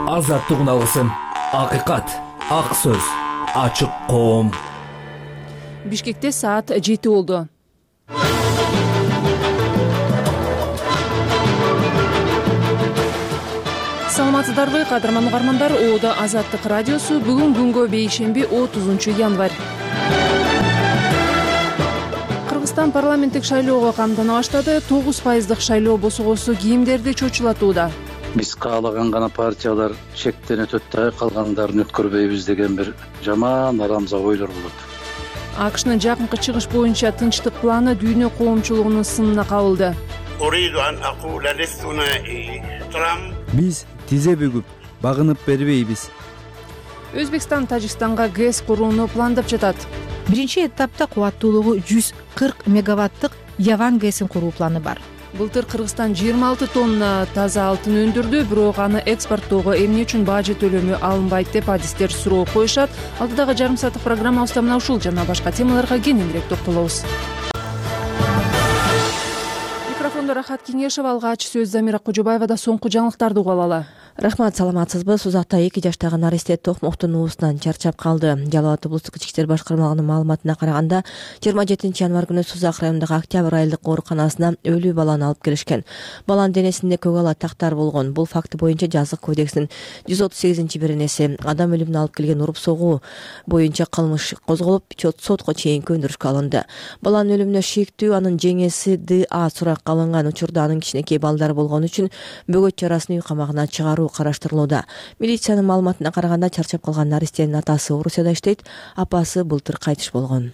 азаттык үналысын, акыйкат, ак сөз, ачык коом. Бишкекте саат 7 болду. Саламатсыздарбы, кадырман угармандар. Оодо Азаттык радиосу. Бүгүн күнгө бейшемби 30 январь. Кыргызстан парламенттик шайлоого камдана баштады. 9% шайлоо босогосу кийимдерди чочулатууда. Биз каалаган гана партиялар чектен өтөт да калгандарын өткөрбөйбүз деген бир жаман арамза ойлор болот. АКШнын жакынкы чыгыш боюнча тынчтык планы дүйнө коомчулугунун сынына кабылды. Биз тизе бүгүп багынып бербейбиз. Өзбекстан Тажикстанга ГЭС курууну пландап жатат. Биринчи этапта кубаттуулугу 140 мегаваттык Яван ГЭСин куруу планы бар. Былтыр Кыргызстан 26 тонна таза алтын өндүрдү, бирок аны экспорттоого эмне үчүн бажы төлөмү алынбайт деп адистер суроо коюшат. Алдыдагы жарым сааттык программабызда мына ушул жана башка темаларга кененирээк токтолобуз. Микрофондо Рахат Кеңешова, алгач сөз Замира Кожобаевада. Соңку жаңылыктарды угуп алалы. Рахмат, саламатсызбы? Сузакта 2 жаштагы Наристе токмоктун уусунан чарчап калды. Жалал Абад облустук ички иштер башкармалыгынын маалыматына караганда 27 январь күнү Сузак районундагы Октябрь айылдык ооруканасына өлүү баланы алып келишкен. Баланын денесинде көгала тактар болгон. Бул факты боюнча жазык кодексинин 138-беренеси адам өлүмүнө алып келген уруп согуу боюнча кылмыш козголуп, сотко чейинки өндүрүшкө алынды. Баланын өлүмүнө шиктүү анын жеңеси ДА суракка алынган. Учурда анын кичинекей балдары болгон үчүн бөгөт жарасын үй камагына чыгаруу караштырылууда. Милициянын маалыматына караганда чарчап калган Наристенин атасы Орусияда иштейт, апасы былтыр кайтыш болгон.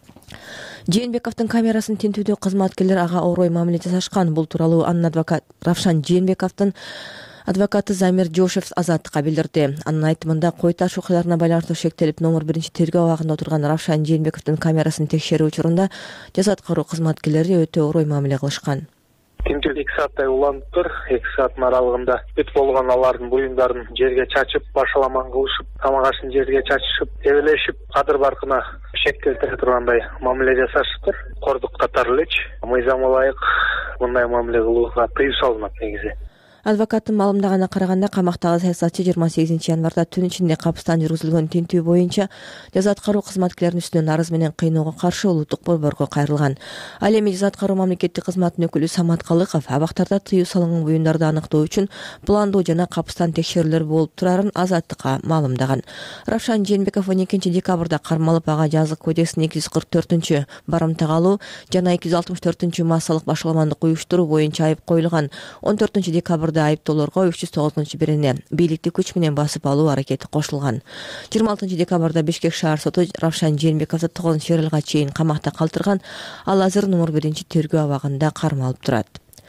Жээнбековдун камерасын тинтүүдө кызматкерлер ага орой мамиле жасашкан. Бул тууралуу анын адвокат Равшан Жээнбековдун адвокаты Замир Жошев Азаттыкка билдирди. Анын айтымында кой таш окуяларына байланыштуу шектелип номер 1 тергөө абагында отурган Равшан Жээнбековдун камерасын текшерүү учурунда жаза аткаруу кызматкерлери өтө орой мамиле кылышкан. Тинтүү 2 сааттай уланып тур. 2 сааттын аралыгында бүт болгон алардын буюмдарын жерге чачып, башаламан кылышып, тамак ашын жерге чачышып, тебелешип, кадыр баркына шек келтире тургандай мамиле жасашыптыр. Кордук катары элечи мыйзамга ылайык мындай мамиле кылууга тыюу салынат негизи. Адвокаттын маалымдаганына караганда камактагы саясатчы 28 январда түн ичинде капыстан жүргүзүлгөн тинтүү боюнча жаза аткаруу кызматкерлеринин үстүнөн арыз менен кыйноого каршы улуттук борборго кайрылган. Ал эми жаза аткаруу мамлекеттик кызматтын өкүлү Самат Калыков абактарда тыюу салынган буюмдарды аныктоо үчүн пландуу жана капыстан текшерүүлөр болуп турарын Азаттыкка маалымдаган. Равшан Жээнбеков 12 декабрда кармалып, ага жазык кодекстин 244 барымтага алуу жана 264 массалык башаламандык уюштуруу боюнча айып коюлган. 14 декабрда айыптоолорго 309-берене бийликти күч менен басып алуу аракети кошулган. 26 декабрда Бишкек шаар соту Равшан Жээнбековду 9 февралга чейин камакта калтырган. Ал азыр номер 1 тергөө абагында кармалып турат.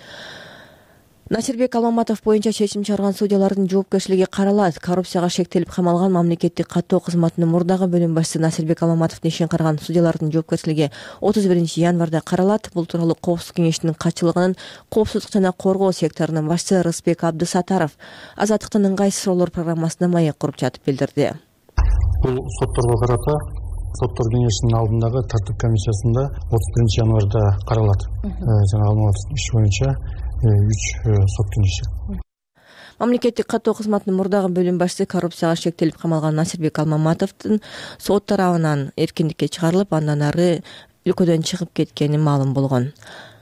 Насирбек Алмаматов боюнча чечим чыгарган судьялардын жоопкерчилиги каралат. Коррупцияга шектелип камалган мамлекеттик каттоо кызматынын мурдагы бөлүм башчысы Насирбек Алмаматовдун ишин караган судьялардын жоопкерчилиги 31 январда каралат. Бул тууралуу Коопсуздук кеңешинин катчылыгынын коопсуздук жана коргоо секторунун башчысы Рысбек Абдысатаров Азаттыктын ыңгайсыз суроолор программасына маек куруп жатып билдирди. Бул сотторго карата соттор кеңешинин алдындагы тартип комиссиясында 31 январда каралат. Жана Алмаматовдун иши боюнча 3 соттун иши. Мамлекеттик каттоо кызматынын мурдагы бөлүм башчысы коррупцияга шектелип камалган Насирбек Алмаматовдун сот тарабынан эркиндикке чыгарылып, андан ары өлкөдөн чыгып кеткени маалым болгон.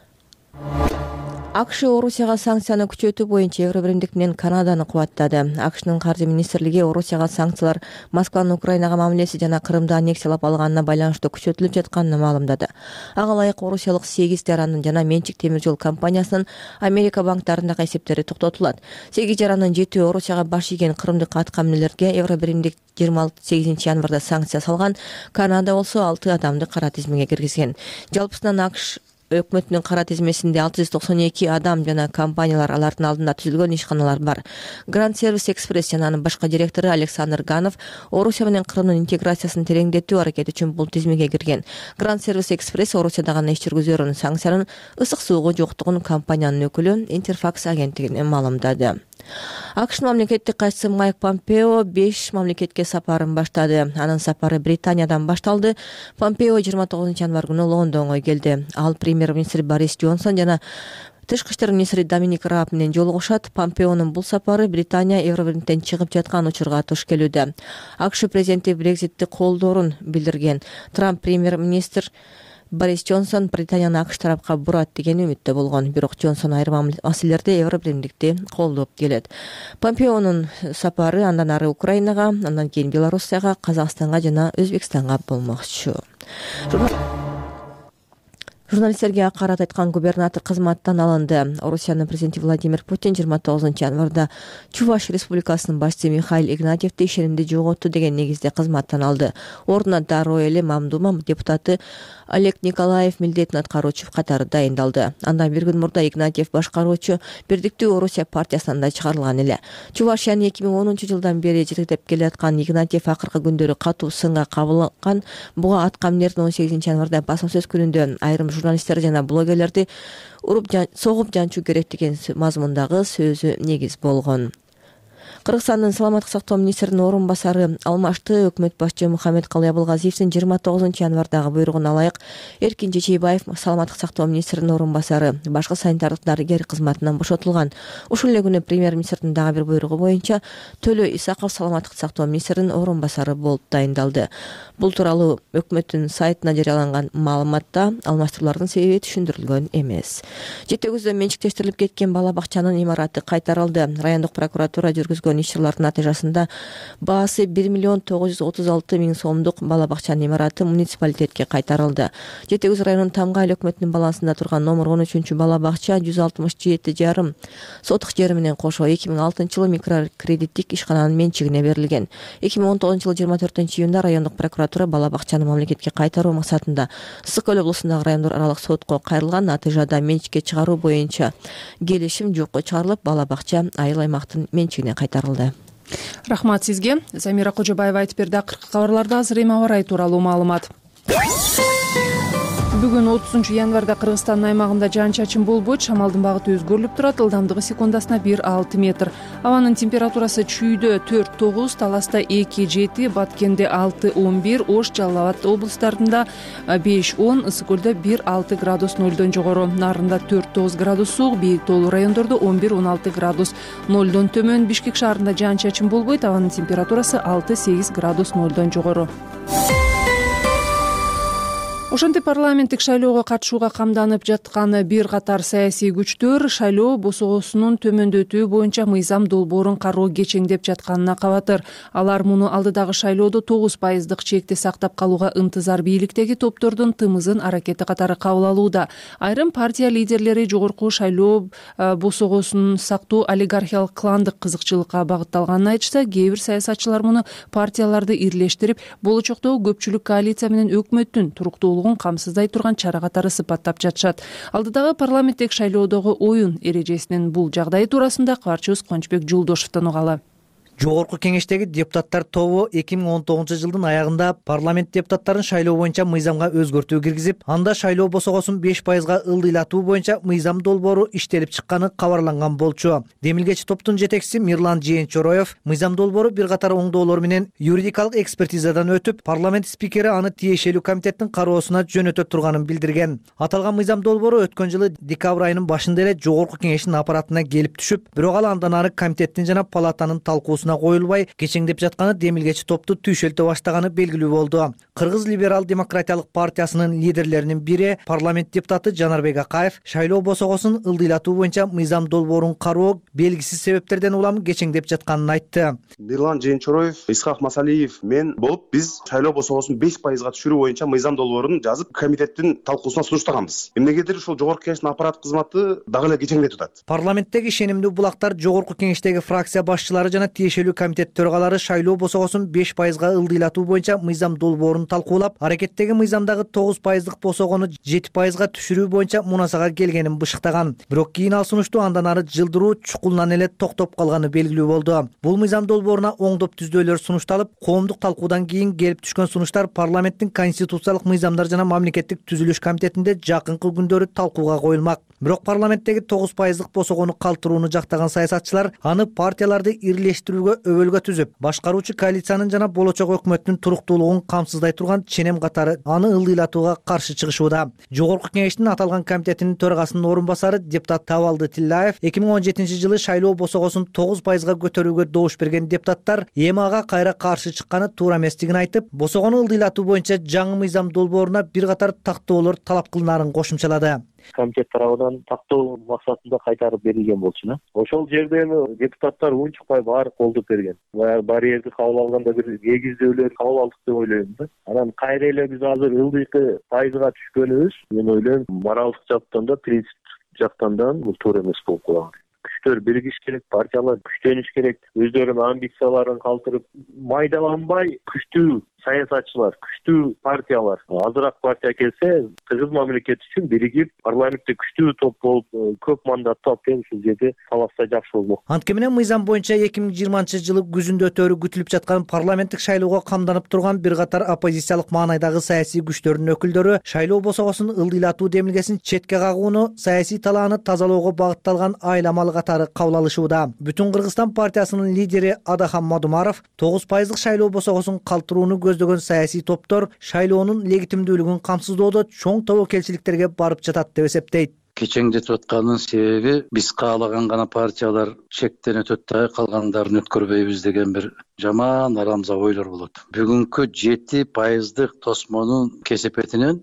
АКШ Орусияга санкцияны күчөтүү боюнча Евробиримдик менен Канаданы кубаттады. АКШнын каржы министрлиги Орусияга санкциялар Москванын Украинага мамилеси жана Крымды аннексиялап алганына байланыштуу күчөтүлүп жатканын маалымдады. Ага ылайык орусиялык 8 жарандын жана Менчик темир жол компаниясынын Америка банктарындагы эсептери токтотулат. 8 жарандын 7 Орусияга баш ийген кырымдык аткаминелерге Евробиримдик 28 январда санкция салган. Канада болсо 6 адамды кара тизмеге киргизген. Жалпысынан АКШ өкмөтүнүн кара тизмесинде 692 адам жана компаниялар, алардын алдында түзүлгөн ишканалар бар. Grand Service Express жана анын башка директору Александр Ганов Орусия менен Крымдын интеграциясын тереңдетүү аракети үчүн бул тизмеге кирген. Grand Service Express Орусияда гана иш жүргүзөрүн санкциянын ысык сууга жоктугун компаниянын өкүлү Интерфакс агенттигине маалымдады. АКШ мамлекеттик катчысы Майк Помпео 5 мамлекетке сапарын баштады. Анын сапары Британиядан башталды. Помпео 29 январь күнү Лондонго келди. Ал премьер-министр Борис Джонсон жана Тышкы иштер министри Доминик Рааб менен жолугушат. Помпеонун бул сапары Британия Евробирликтен чыгып жаткан учурга туш келүүдө. АКШ президенти Брекситти колдоорун билдирген. Трамп премьер-министр Борис Джонсон Британияны АКШ тарапка бурат деген үмүттө болгон. Бирок Джонсон айрым маселелерде Евробирликти колдоп келет. Помпеонун сапары андан ары Украинага, андан кийин Белоруссияга, Казакстанга жана Өзбекстанга болмокчу. Журналисттерге акарат айткан губернатор кызматтан алынды. Орусиянын президенти Владимир Путин 29-январда Чуваш республикасынын башчысы Михаил Игнатьевди ишенимди жоготту деген негизде кызматтан алды. Ордуна дароо эле Мамдума депутаты Олег Николаев милдетин аткаруучу катары дайындалды. Андан бир күн мурда Игнатьев башкаруучу Бирдиктүү Орусия партиясынан да чыгарылган эле. Чувашияны 2010-жылдан бери жетектеп келаткан Игнатьев акыркы күндөрү катуу сынга кабылган. Буга аткаминердин 18-январда басма сөз күнүндө айрым журналисттер жана блогерлерди согуп жанчуу керек деген мазмундагы сөзү негиз болгон. Кыргызстандын саламаттык сактоо министринин орун басары алмашты. Өкмөт башчы Мухаммед Калый Абылгазиевдин 29-январдагы буйругуна ылайык Эркин Чечейбаев саламаттык сактоо министринин орун басары башкы санитардык дарыгер кызматынан бошотулган. Ушул эле күнү премьер-министрдин дагы бир буйругу боюнча Төлө Исаков саламаттык сактоо министринин орун басары болуп дайындалды. Бул тууралуу өкмөттүн сайтына жарыяланган маалыматта алмаштыруулардын себеби түшүндүрүлгөн эмес. Жети өгүздө менчиктештирилип кеткен бала бакчанын имараты кайтарылды. Райондук прокуратура жүргүзгөн иш-чаралардын натыйжасында баасы 1,936,000 сомдук бала бакчанын имараты муниципалитетке кайтарылды. Жети өгүз районунун Тамгай өкмөтүнүн балансында турган номер 13 бала бакча 167,5 сотук жери менен кошо 2006-жылы микрокредиттик ишкананын менчигине берилген. 2019-жылы 24-июнда райондук прокуратура бала бакчаны мамлекетке кайтаруу максатында Ысык Көл облусундагы райондор аралык сотко кайрылган. Натыйжада менчикке чыгаруу боюнча келишим жокко чыгарылып, бала бакча айыл аймактын менчигине кайтарылды. Рахмат сизге. Замира Кожобаева айтып берди. Акыркы кабарларда азыр эми аба ырайы тууралуу маалымат. Бүгүн 30-январда Кыргызстандын аймагында жаан-чачын болбойт, шамалдын багыты өзгөрүлүп турат, ылдамдыгы секундасына 1,6 метр. Абанын температурасы Чүйдө 4,9, Таласта 2,7, Баткенде 6,11, Ош, Жалал Абад облустарында 5,10, Ысык Көлдө 1,6 градус нөлдөн жогору, Нарында 4,9 градус суук, бийик тоолуу райондордо 11,16 градус нөлдөн төмөн, Бишкек шаарында жаан-чачын болбойт, абанын температурасы 6,8 градус нөлдөн жогору. Ошентип парламенттик шайлоого катышууга камданып жаткан бир катар саясий күчтөр шайлоо босогосунун төмөндөтүү боюнча мыйзам долбоорун кароо кечеңдеп жатканына кабатыр. Алар муну алдыдагы шайлоодо 9% чекти сактап калууга ынтызар бийликтеги топтордун тымызын аракети катары кабыл алууда. Айрым партия лидерлери жогорку шайлоо босогосун сактоо олигархиялык кландык кызыкчылыкка багытталганын айтышса, кээ бир саясатчылар муну партияларды ирлештирип, болочокто көпчүлүк коалиция менен өкмөттүн туруктуулугун камсыздай турган чара катары сыпаттап жатышат. Алдыдагы парламенттик шайлоодогу оюн эрежесинин бул жагдайы туурасында кабарчыбыз Кубанычбек Жолдошевдон угалы. Жогорку кеңештеги депутаттар тобу 2019-жылдын аягында парламент депутаттарын шайлоо боюнча мыйзамга өзгөртүү киргизип, анда шайлоо босогосун 5%га ылдыйлатуу боюнча мыйзам долбоору иштелип чыкканы кабарланган болчу. Демилгечи топтун жетекчиси Мирлан Жээнчороев мыйзам долбоору бир катар оңдоолор менен юридикалык экспертизадан өтүп, парламент спикери аны тиешелүү комитеттин кароосуна жөнөтө турганын билдирген. Аталган мыйзам долбоору өткөн жылы декабрь айынын башында эле жогорку кеңештин аппаратына келип түшүп, бирок ал андан ары комитеттин жана палатанын талкуусуна коюлбай кечеңдеп жатканы демилгечи топту түйшөлтө баштаганы белгилүү болду. Кыргыз либерал демократиялык партиясынын лидерлеринин бири парламент депутаты Жанарбек Акаев шайлоо босогосун ылдыйлатуу боюнча мыйзам долбоорун кароо белгисиз себептерден улам кечеңдеп жатканын айтты. Мирлан Жээнчороев, Исхак Масалиев мен болуп биз шайлоо босогосун 5%га түшүрүү боюнча мыйзам долбоорун жазып комитеттин талкуусуна сунуштаганбыз. Эмнегедир ушул жогорку кеңештин аппарат кызматы дагы эле кечеңдетип атат. Парламенттеги ишенимдүү булактар жогорку кеңештеги фракция башчылары жана тиешелүү комитет төрагалары шайлоо босогосун 5%га ылдыйлатуу боюнча мыйзам долбоорун талкуулап, аракеттеги мыйзамдагы 9%дык босогону 7%га түшүрүү боюнча мунасага келгенин бышыктаган. Бирок кийин ал сунушту андан ары жылдыруу чукулунан эле токтоп калганы белгилүү болду. Бул мыйзам долбооруна оңдоп түздөөлөр сунушталып, коомдук талкуудан кийин келип түшкөн сунуштар парламенттин конституциялык мыйзамдар жана мамлекеттик түзүлүш комитетинде жакынкы күндөрү талкууга коюлмак. Бирок парламенттеги 9%дык босогону калтырууну жактаган саясатчылар аны партияларды ирлештирүүгө өбөлгө түзүп, башкаруучу коалициянын жана болочок өкмөттүн туруктуулугун камсыздай турган ченем катары аны ылдыйлатууга каршы чыгышууда. Жогорку кеңештин аталган комитетинин төрагасынын орун басары депутат Табалды Тиллаев 2017 жылы шайлоо босогосун 9%га көтөрүүгө добуш берген депутаттар эми ага кайра каршы чыкканы туура эместигин айтып, босогону ылдыйлатуу боюнча жаңы мыйзам долбооруна бир катар тактоолор талап кылынаарын кошумчалады. Комитет тарабынан тактоо максатында кайтарып берилген болчу. Ошол жерде депутаттар унчукпай баары колдоп берген. Барьерди кабыл алганда бир эгиздөөлөр кабыл алдык деп ойлойм да. Анан кайра эле биз азыр ылдыйкы пайызга түшкөнүбүз, мен ойлойм моралдык жактан да, принцип жактан да бул туура эмес болуп калат. Күчтөр биригиш керек, партиялар күчтөнүш керек, өздөрүнүн амбицияларын калтырып, майдаланбай күчтүү саясатчылар, күчтүү партиялар, азыраак партия келсе, кыргыз мамлекети үчүн биригип, парламентте күчтүү топ болуп, көп мандаттуу алып келип ушул жерде талашса жакшы болмок. Анткени менен мыйзам боюнча 2020 жылы күзүндө өтөөрү күтүлүп жаткан парламенттик шайлоого камданып турган бир катар оппозициялык маанайдагы саясий күчтөрдүн өкүлдөрү шайлоо босогосун ылдыйлатуу демилгесин четке кагууну саясий талааны тазалоого багытталган айламал катары кабыл алышууда. Бүтүн Кыргызстан партиясынын лидери Адахан Мадумаров 9% шайлоо босогосун калтырууну көздөгөн саясий топтор шайлоонун легитимдүүлүгүн камсыздоодо чоң тобокелчиликтерге барып жатат деп эсептейт. Кечеңдетип атканын себеби биз каалаган гана партиялар чектен өтөт да калгандарын өткөрбөйбүз деген бир жаман арамза ойлор болот. Бүгүнкү 7% тосмонун кесепетинен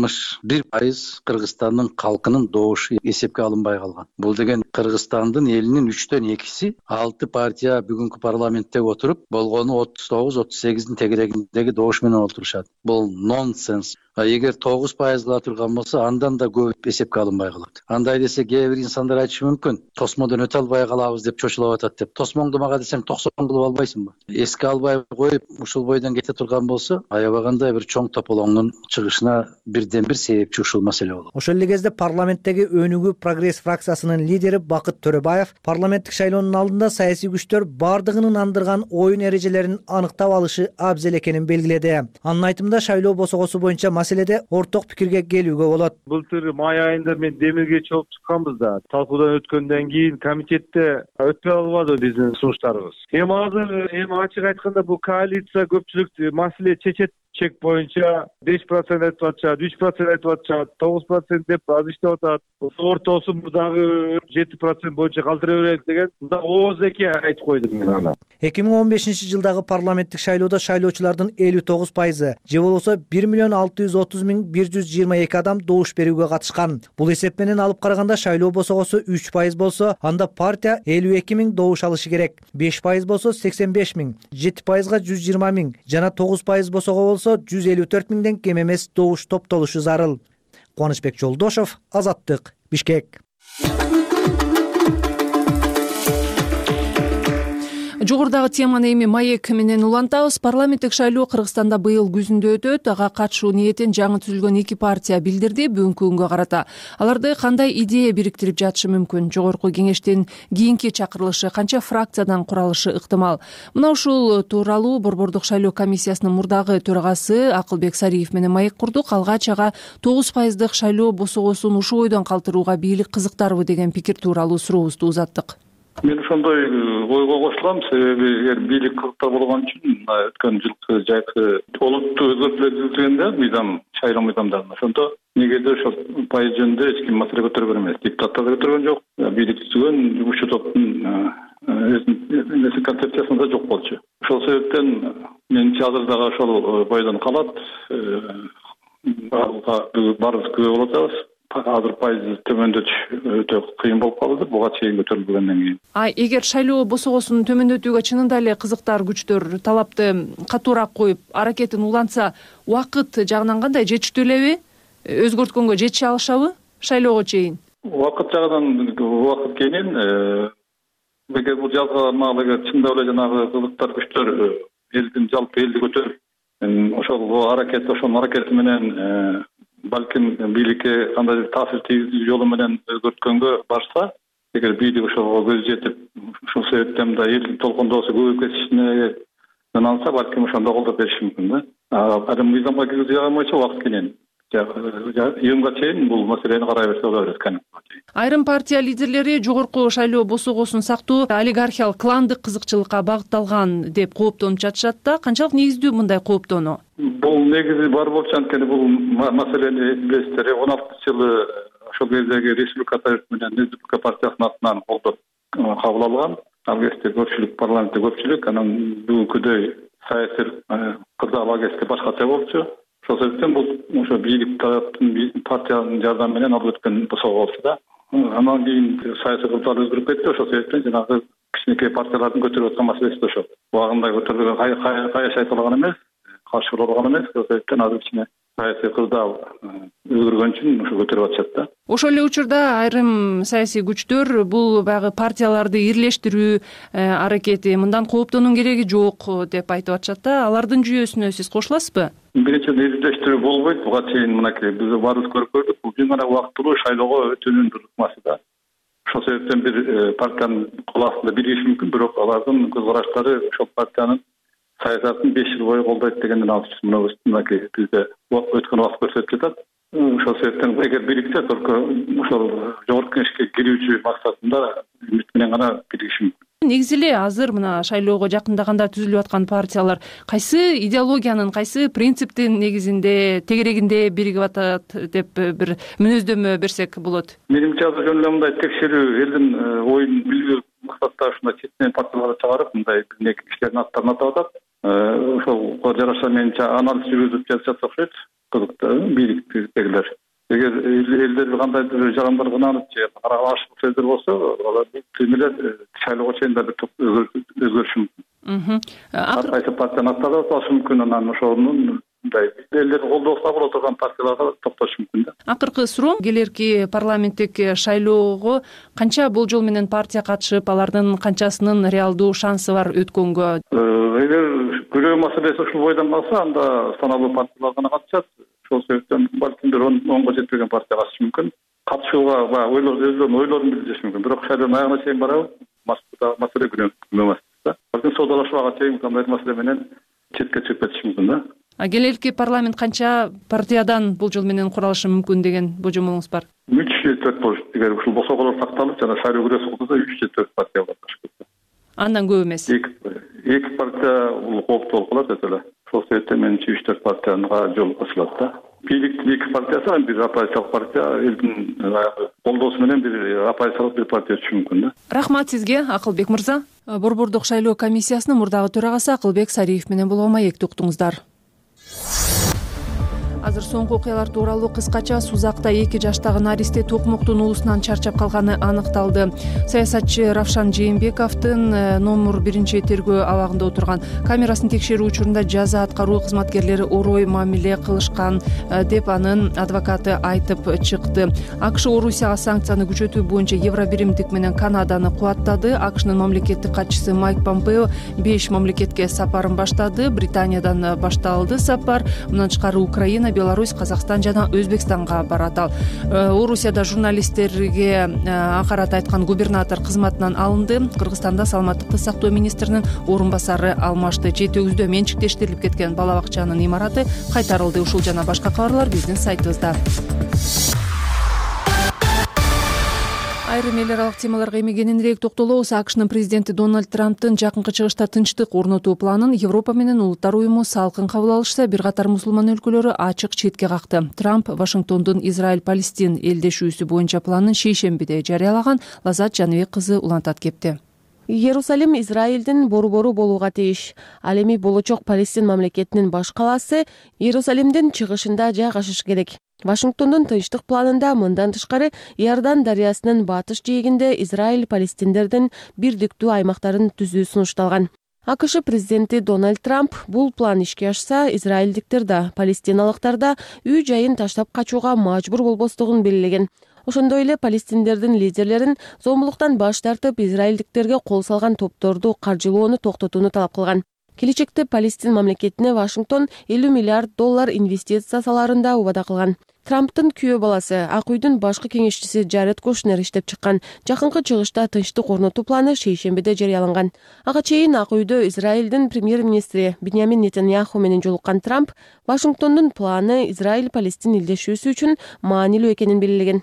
61% Кыргызстандын калкынын добушу эсепке алынбай калган. Бул деген Кыргызстандын элинин 3/2 6 партия бүгүнкү парламентте отуруп, болгону 39-38-дин тегерегиндеги добуш менен отурушат. Бул нонсенс. Эгер 9%га турган болсо, андан да көп эсепке алынбай калат. Андай десе кээ бир инсандар айтышы мүмкүн, тосмодон өтө албай калабыз деп чочулап атат деп. Тосмоңду мага десең 90 кылып албайсыңбы? Эске албай коюп, ушул бойдон кете турган болсо, аябаганда бир чоң тополоңдун чыгышына бирден бир себепчи ушул маселе болот. Ошол эле кезде парламенттеги Өнүгүү Прогресс фракциясынын лидери Бакыт Төрөбаев парламенттик шайлоонун алдында саясий күчтөр бардыгынын андырган оюн эрежелерин аныктап алышы абзел экенин белгиледи. Анын айтымында шайлоо босогосу боюнча маселеде орток пикирге келүүгө болот. Былтыр май айында мен демирге чогуп чыкканбыз да. Талкуудан өткөндөн кийин комитетте өтпөй албады биздин сунуштарыбыз. Эми азыр ачык айтканда бул коалиция көпчүлүк маселе чечет. Чек боюнча 5% айтып атышат, 3% айтып атышат, 9% деп аз иштеп атат. Ортосу дагы 7% боюнча калтыра берет деген мында ооздеке айтып койдум мен аны. 2015 жылдагы парламенттик шайлоодо шайлоочулардын 59% же болбосо 1,630,122 адам добуш берүүгө катышкан. Бул эсеп менен алып караганда шайлоо босогосу 3% болсо, анда партия 52,000 добуш алышы керек. 5% болсо 85,000, 7%га 120,000 жана 9% босого болсо 154,000ден кем эмес добуш топтолушу зарыл. Кубанычбек Жолдошов, Азаттык, Бишкек. Жогорудагы теманы эми маек менен улантабыз. Парламенттик шайлоо Кыргызстанда быйыл күзүндө өтөт. Ага катышуу ниетин жаңы түзүлгөн 2 партия билдирди бүгүнкү күнгө карата. Аларды кандай идея бириктирип жатышы мүмкүн? Жогорку кеңештин кийинки чакырылышы канча фракциядан куралышы ыктымал? Мына ушул тууралуу Борбордук шайлоо комиссиясынын мурдагы төрагасы Акылбек Сариев менен маек курдук. Алгач ага 9% шайлоо босогосун ушул бойдон калтырууга бийлик кызыктарбы деген пикир тууралуу сурообузду узаттык. Мен ошондой ойго кошулам, себеби эгер бийлик кызыктар болгон үчүн өткөн жылкы жайкы олуттуу өзгөртүүлөр жүргүзгөндө мыйзам, шайлоо мыйзамдарын ошондо негизи ошол пайыз жөнүндө эч ким маселе көтөргөн эмес. Депутаттар да көтөргөн жок, бийлик түзгөн жумушчу топтун өзүнүн концепциясында жок болчу. Ошол себептен менимче азыр дагы ошол бойдон калат. Баарыбыз күбө болуп атабыз. Азыр пайыз төмөндөтүш өтө кыйын болуп калды, буга чейин көтөрүлгөндөн кийин. Эгер шайлоо босогосун төмөндөтүүгө чынында эле кызыктар күчтөр талапты катуураак коюп, аракетин улантса, убакыт жагынан кандай, жетиштүү элеби? Өзгөрткөнгө жетише алышабы шайлоого чейин? Убакыт жагынан убакыт кенен, эгер бул жалпы эгер чындап эле жанагы кызыктар күчтөр элдин жалпы элди көтөрүп, ошол аракети менен балким бийликке кандай таасир тийгизүү жолу менен өзгөрткөнгө барса, эгер бийлик ошого көз жетип, ушул себептен да элдин толкондоосу көбөйүп кетишине алса, балким ошондо колдоп бериши мүмкүн да. Мыйзамга киргизүү жагы боюнча убакыт кенен. Июнга чейин бул маселени карай берсе боло берет. Айрым партия лидерлери жогорку шайлоо босогосун сактоо олигархиялык кландык кызыкчылыкка багытталган деп кооптонуп жатышат да. Канчалык негиздүү мындай кооптонуу? Бул негизи бар болчу, анткени бул маселени билесиздер, 16-жылы ошол кездеги республика союзу менен республика партиясынын атынан колдоп кабыл алган. Ал кезде көпчүлүк, парламентте көпчүлүк, анан бүгүнкүдөй саясий кырдаал ал кезде башкача болчу. Ошол себептен бул ошо бийлик тараптын партиянын жардамы менен алып өткөн босого болчу да. Анан кийин саясий кырдаал өзгөрүп кетти. Ошол себептен жанагы кичинекей партиялардын көтөрүп аткан маселеси да ошол. Убагында көтөрүлгөн каяш айтылган эмес, каршы болгон эмес. Ошол себептен азыр кичине саясий кырдаал өзгөргөн үчүн ошо көтөрүп атышат да. Ошол эле учурда айрым саясий күчтөр бул баягы партияларды ирлештирүү аракети мындан кооптонуунун кереги жок деп айтып атышат да. Алардын жүйөсүнө сиз кошуласызбы? Биринчиден ирлештирүү болбойт. Буга чейин мынакей биз баарыбыз көрүп көрдүк. Бул жөн гана убактылуу шайлоого өтүүнүн ыкмасы да. Ошол себептен бир партиянын кол астында биригиши мүмкүн, бирок алардын көз караштары ошол партиянын саясатын 5 жыл бою колдойт дегенден алып чыкмын. Мынакей бизде өткөн убакыт көрсөтүп жатат. Ошол себептен эгер бириксе, только ошол жогорку кеңешке кирүүчү максатында үмүт менен гана биригиши мүмкүн. Негизи эле азыр мына шайлоого жакындаганда түзүлүп аткан партиялар кайсы идеологиянын, кайсы принциптин негизинде, тегерегинде биригип атат деп бир мүнөздөмө берсек болот? Менимче азыр жөн эле мындай текшерүү, элдин оюн билүү максатта ушундай четтен партияларды чыгарып, мындай бир кишилердин аттарын атап атат. Ошого жараша менимче анализ жүргүзүп жатса окшойт. Кызыктуу бийликтегилер. Эгер элдер кандайдыр жарандар кынаанып же карашык сөздөр болсо, алар түймөлөр шайлоого чейин да бир өзгөрүшү мүмкүн. Ар кайсы партиянын аттары болушу мүмкүн, анан ошонун мындай элдер колдоосуна боло турган партияларга токтошу мүмкүн да. Акыркы суроо, келерки парламенттик шайлоого канча болжол менен партия катышып, алардын канчасынын реалдуу шансы бар өткөнгө? Эгер күрөө маселеси ушул бойдон калса, анда саналуу партиялар гана катышат. Ошол себептен балким бир 10го жетпеген партия катышы мүмкүн. Катышууга өздөрүнүн ойлорун билдириши мүмкүн. Бирок шайлоонун аягына чейин барабы? Маселе күрөө маселеси да. Балким соодалашууга чейин кандайдыр маселе менен четке чыгып кетиши мүмкүн да. Келерки парламент канча партиядан болжол менен куралышы мүмкүн деген божомолуңуз бар? 3-4 болуш. Эгер ушул босоголор сакталып, жана шайлоо күрөсү кылса 3-4 партия бар. Андан көп эмес. Эки партия бул кооптуу болуп калат өтө эле. Ошол себептен менимче 3-4 партияга жол ачылат да. Бийликтин эки партиясы, бир оппозициялык партия, элдин колдоосу менен бир оппозициялык бир партия өтүшү мүмкүн да. Рахмат сизге, Акылбек мырза. Борбордук шайлоо комиссиясынын мурдагы төрагасы Акылбек Сариев менен болгон маекти уктуңуздар. Азыр соңку окуялар тууралуу кыскача. Сузакта 2 жаштагы наристе токмоктун уусунан чарчап калганы аныкталды. Саясатчы Равшан Жээнбековдун номер 1 тергөө абагында отурган камерасын текшерүү учурунда жаза аткаруу кызматкерлери орой мамиле кылышкан деп анын адвокаты айтып чыкты. АКШ Орусияга санкцияны күчөтүү боюнча Евробиримдик менен Канаданы кубаттады. АКШнын мамлекеттик катчысы Майк Помпео 5 мамлекетке сапарын баштады. Британиядан башталды сапар. Мындан тышкары Украина, Беларусь, Казакстан жана Өзбекстанга барат. Ал Орусияда журналисттерге акарат айткан губернатор кызматынан алынды. Кыргызстанда саламаттыкты сактоо министринин орун басары алмашты. Жетөөгүздө менчиктештирилип кеткен бала бакчанын имараты кайтарылды. Ушул жана башка кабарлар биздин сайтыбызда. Айрым эл аралык темаларга эми кененирээк токтолобуз. АКШнын президенти Дональд Трамптын жакынкы чыгышта тынчтык орнотуу планын Европа менен Улуттар уюму салкын кабыл алышса, бир катар мусулман өлкөлөрү ачык четке какты. Трамп Вашингтондун Израиль-Палестин элдешүүсү боюнча планын шейшембиде жарыялаган. Лазат Жаныбек кызы улантат кепти. Иерусалим Израилдин борбору болууга тийиш. Ал эми болочок Палестин мамлекетинин баш калаасы Иерусалимдин чыгышында жайгашыш керек. Вашингтондун тынчтык планында мындан тышкары Иордан дарыясынын батыш жээгинде Израиль палестиндердин бирдиктүү аймактарын түзүү сунушталган. АКШ президенти Дональд Трамп бул план ишке ашса, израилдиктер да, палестиналыктар да үй жайын таштап качууга мажбур болбостугун белгилеген. Ошондой эле палестиндердин лидерлерин зомбулуктан баш тартып, израилдиктерге кол салган топторду каржылоону токтотууну талап кылган. Келечекте Палестин мамлекетине Вашингтон $50 миллиард инвестиция салаарында убада кылган. Трамптын күйөө баласы Ак үйдүн башкы кеңешчиси Джаред Кушнер иштеп чыккан жакынкы чыгышта тынчтык орнотуу планы шейшембиде жарыяланган. Ага чейин Ак үйдө Израилдин премьер-министри Биньямин Нетаньяху менен жолуккан Трамп Вашингтондун планы Израиль-Палестин илдешүүсү үчүн маанилүү экенин белгилеген.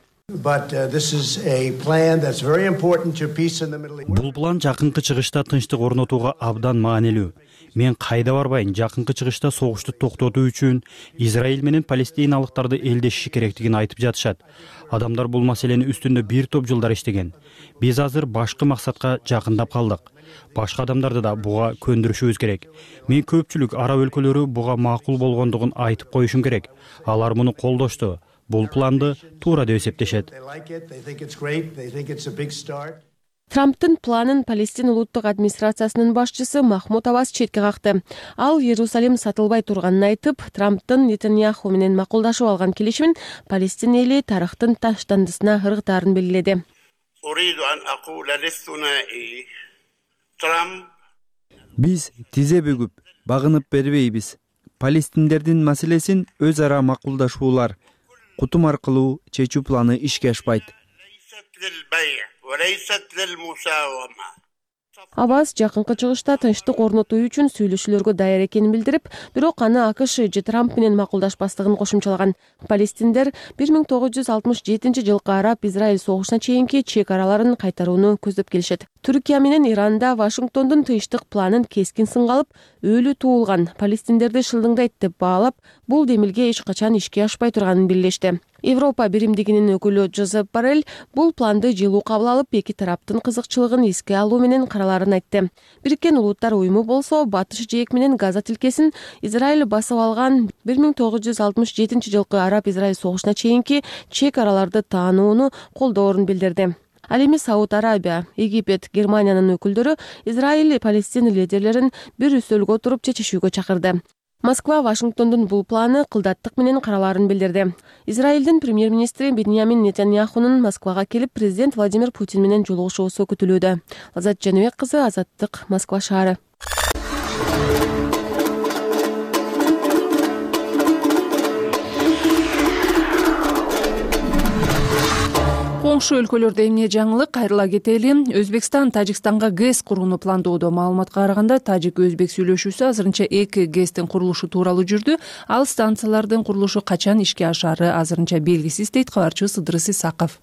Бул план жакынкы чыгышта тынчтык орнотууга абдан маанилүү. Мен кайда барбайын, жакынкы чыгышта согушту токтотуу үчүн Израиль менен палестиналыктарды элдешиши керектигин айтып жатышат. Адамдар бул маселени үстүндө бир топ жылдар иштеген. Биз азыр башкы максатка жакындап калдык. Башка адамдарды да буга көндүрүшүбүз керек. Мен көпчүлүк араб өлкөлөрү буга макул болгондугун айтып коюшум керек. Алар муну колдошту. Бул планды туура деп эсептешет. Трамптын планын Палестин улуттук администрациясынын башчысы Махмуд Аббас четке какты. Ал Иерусалим сатылбай турганын айтып, Трамптын Нетаньяху менен макулдашып алган келишимин Палестин эли тарыхтын таштандысына ыргытаарын белгиледи. Биз тизе бүгүп, багынып бербейбиз. Палестиндердин маселесин өз ара макулдашуулар, кутум аркылуу чечүү планы ишке ашпайт. Аббас жакынкы чыгышта тынчтык орнотуу үчүн сүйлөшүүлөргө даяр экенин билдирип, бирок аны АКШ же Трамп менен макулдашпастыгын кошумчалаган. Палестиндер 1967 жылкы Араб-Израиль согушуна чейинки чек араларын кайтарууну көздөп келишет. Түркия менен Иранда Вашингтондун тынчтык планын кескин сынга алып, өлү туулган палестиндерди шылдыңдайт деп баалап, бул демилге эч качан ишке ашпай турганын билдиришти. Европа биримдигинин өкүлү Жозеп Боррель бул планды жылуу кабыл алып, эки тараптын кызыкчылыгын эске алуу менен караларын айтты. Бириккен Улуттар уюму болсо батыш жээк менен Газа тилкесин Израиль басып алган 1967 жылкы Араб-Израиль согушуна чейинки чек араларды таанууну колдоорун билдирди. Ал эми Сауд Арабия, Египет, Германиянын өкүлдөрү Израиль и Палестин лидерлерин бир үстөлгө отуруп чечишүүгө чакырды. Москва Вашингтондун бул планы кылдаттык менен караларын билдирди. Израилдин премьер-министри Биньямин Нетаньяхунун Москвага келип президент Владимир Путин менен жолугушуусу күтүлүүдө. Азат Жаныбек кызы, Азаттык, Москва шаары. Коңшу өлкөлөрдө эмне жаңылык, кайрыла кетели. Өзбекстан Тажикстанга ГЭС курууну пландоодо. Маалыматка караганда, тажик-өзбек сүйлөшүүсү азырынча 2 ГЭСтин курулушу тууралуу жүрдү. Ал станциялардын курулушу качан ишке ашаары азырынча белгисиз, дейт кабарчыбыз Ыдырыс Исаков.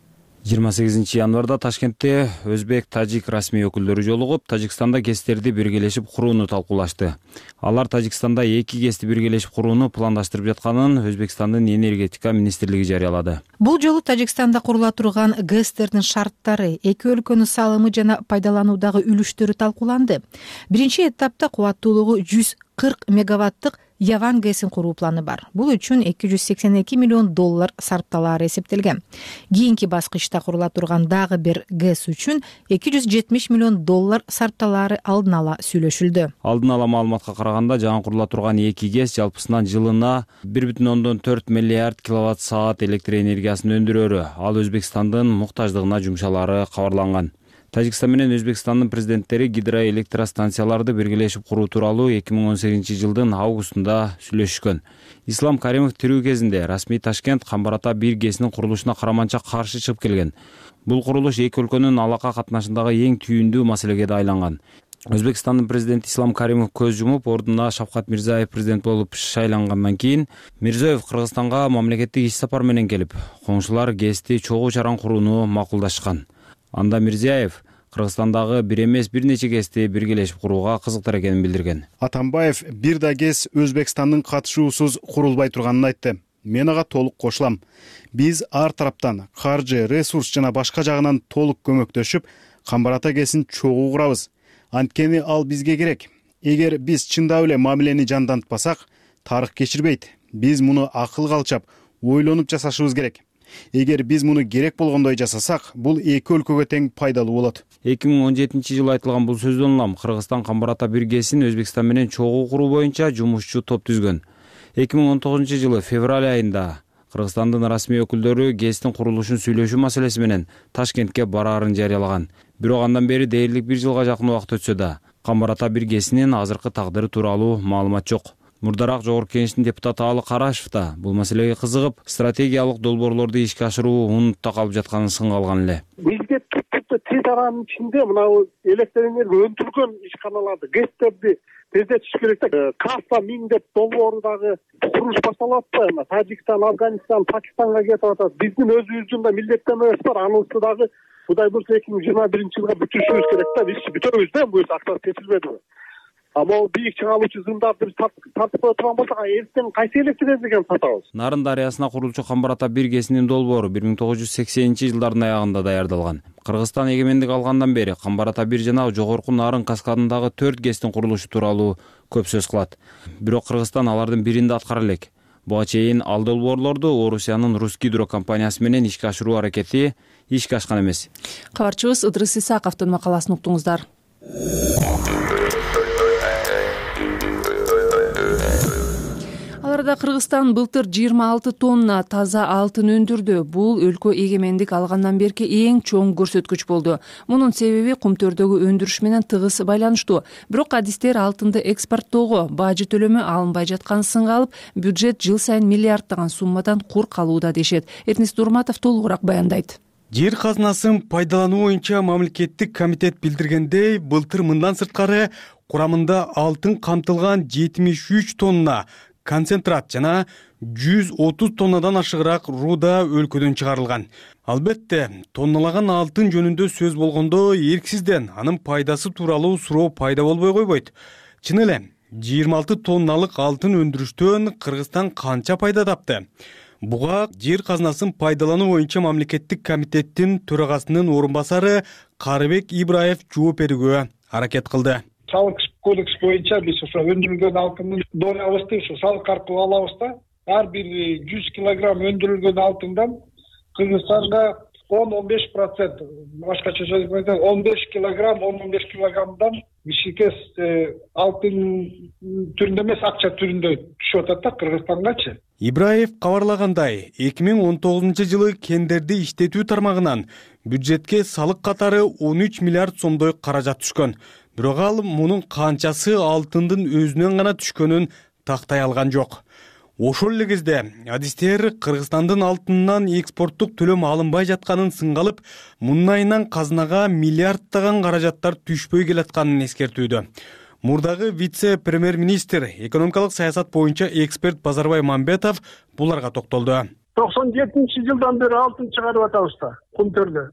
28 январда Ташкентте өзбек, тажик расмий өкүлдөрү жолугуп, Тажикстанда ГЭСтерди биргелешип курууну талкуулашты. Алар Тажикстанда 2 ГЭСти биргелешип курууну пландаштырып жатканын Өзбекстандын энергетика министрлиги жарыялады. Бул жолу Тажикстанда курула турган ГЭСтердин шарттары, эки өлкөнүн салымы жана пайдалануудагы үлүштөрү талкууланды. Биринчи этапта кубаттуулугу 140 мегаваттык Яван ГЭСин куруу планы бар. Бул үчүн $282 миллион сарпталаары эсептелген. Кийинки баскычта курула турган дагы бир ГЭС үчүн $270 миллион сарпталаары алдын ала сүйлөшүлдү. Алдын ала маалыматка караганда, жаңы курула турган 2 ГЭС жалпысынан жылына 1,4 миллиард киловатт саат электр энергиясын өндүрөөрү. Ал Өзбекстандын муктаждыгына жумшалары кабарланган. Тажикстан менен Өзбекстандын президенттери гидроэлектростанцияларды биргелешип куруу тууралуу 2018 жылдын августунда сүйлөшүшкөн. Ислам Каримов тирүү кезинде расмий Ташкент Камбар-Ата 1 ГЭСинин курулушуна караманча каршы чыгып келген. Бул курулуш эки өлкөнүн алака катнашындагы эң түйүндүү маселеге да айланган. Өзбекстандын президенти Ислам Каримов көз жумуп, ордуна Шавкат Мирзиёев президент болуп шайлангандан кийин Мирзиёев Кыргызстанга мамлекеттик иш сапар менен келип, коңшулар ГЭСти чогуу чаран курууну макулдашкан. Анда Мирзиёев Кыргызстандагы бир эмес бир нече ГЭСти биргелешип курууга кызыктар экенин билдирген. Атамбаев бир да ГЭС Өзбекстандын катышуусуз курулбай турганын айтты. Мен ага толук кошулам. Биз ар тараптан каржы, ресурс жана башка жагынан толук көмөктөшүп, Камбар-Ата ГЭСин чогуу курабыз. Анткени ал бизге керек. Эгер биз чындап эле мамилени жандантпасак, тарых кечирбейт. Биз муну акылга алчап, ойлонуп жасашыбыз керек. Эгер биз муну керек болгондой жасасак, бул эки өлкөгө тең пайдалуу болот. 2017 жылы айтылган бул сөздөн улам Кыргызстан Камбар-Ата 1 ГЭСин Өзбекстан менен чогуу куруу боюнча жумушчу топ түзгөн. 2019 жылы февраль айында Кыргызстандын расмий өкүлдөрү ГЭСтин курулушун сүйлөшүү маселеси менен Ташкентке бараарын жарыялаган. Бирок андан бери дээрлик 1 жылга жакын убакыт өтсө да, Камбар-Ата 1 ГЭСинин азыркы тагдыры тууралуу маалымат жок. Мурдараак Жогорку Кеңештин депутаты Алы Карашев да бул маселеге кызыгып, стратегиялык долбоорлорду ишке ашыруу унутта калып жатканын сынга алган эле. Бизде тез аранын ичинде мына электр энергия өндүргөн ишканаларды, ГЭСтерди тездетиш керек да. Каса 1000 деп долбоору дагы курулуш башталып атпайбы? Тажикстан, Афганистан, Пакистанга кетип атат. Биздин өзүбүздүн да милдеттенмебиз бар. Анысы дагы Кудай буюрса 2021-жылга бүтүрүшүбүз керек да. Биз бүтөбүз да, буюрса акча чечилбедиби? Бул бийик чыгаалуучу зымдарды биз тартып кое турган болсок, эртең кайсы электр энергияны сатабыз? Нарын дарыясына курулчу Камбар ата 1 КЭСинин долбоору 1980-жылдардын аягында даярдалган. Кыргызстан эгемендик алгандан бери Камбар ата 1 жана Жогорку Нарын каскадындагы 4 КЭСтин курулушу тууралуу көп сөз кылат. Бирок Кыргызстан алардын биринде аткара элек. Буга чейин ал долбоорлорду Орусиянын Русгидро компаниясы менен ишке ашыруу аракети ишке ашкан эмес. Кабарчыбыз Ыдрыс Исаковдун макаласын уктуңуздар. Аларда Кыргызстан былтыр 26 тонна таза алтын өндүрдү. Бул өлкө эгемендик алгандан берки эң чоң көрсөткүч болду. Мунун себеби кумтөрдөгү өндүрүш менен тыгыз байланыштуу. Бирок адистер алтынды экспорттоого бажы төлөмү алынбай жатканын сынга алып, бюджет жыл сайын миллиарддаган суммадан кур калууда дешет. Эрнест Урматов толугураак баяндайт. Жер казынасын пайдалануу боюнча мамлекеттик комитет билдиргендей, былтыр мындан сырткары курамында алтын камтылган 73 тонна концентрат жана 130 тоннадан ашыгыраак руда өлкөдөн чыгарылган. Албетте, тонналаган алтын жөнүндө сөз болгондо эрксизден анын пайдасы тууралуу суроо пайда болбой койбойт. Чын эле, 26 тонналык алтын өндүрүштөн Кыргызстан канча пайда тапты? Буга жер казынасын пайдалануу боюнча мамлекеттик комитеттин төрагасынын орун басары Карыбек Ибраев жооп берүүгө аракет кылды. Салык кодекс боюнча биз ошо өндүрүлгөн алтындын доорябызды ошо салык аркылуу алабыз да. Ар бир 100 килограмм өндүрүлгөн алтындан Кыргызстанга 10-15%, башкача сөз менен 15 килограмм, 10-15 килограммдан бишкек алтын түрүндө эмес, акча түрүндө түшүп атат да Кыргызстангачы. Ибраев кабарлагандай, 2019-жылы кендерди иштетүү тармагынан бюджетке салык катары 13 миллиард сомдой каражат түшкөн. Бирок ал мунун канчасы алтындын өзүнөн гана түшкөнүн тактай алган жок. Ошол эле кезде адистер Кыргызстандын алтынынан экспорттук төлөм алынбай жатканын сынга алып, мунун айынан казынага миллиарддаган каражаттар түшпөй келатканын эскертүүдө. Мурдагы вице-премьер-министр экономикалык саясат боюнча эксперт Базарбай Мамбетов буларга токтолду. 97-жылдан бери алтын чыгарып атабыз да, кумтөрдө.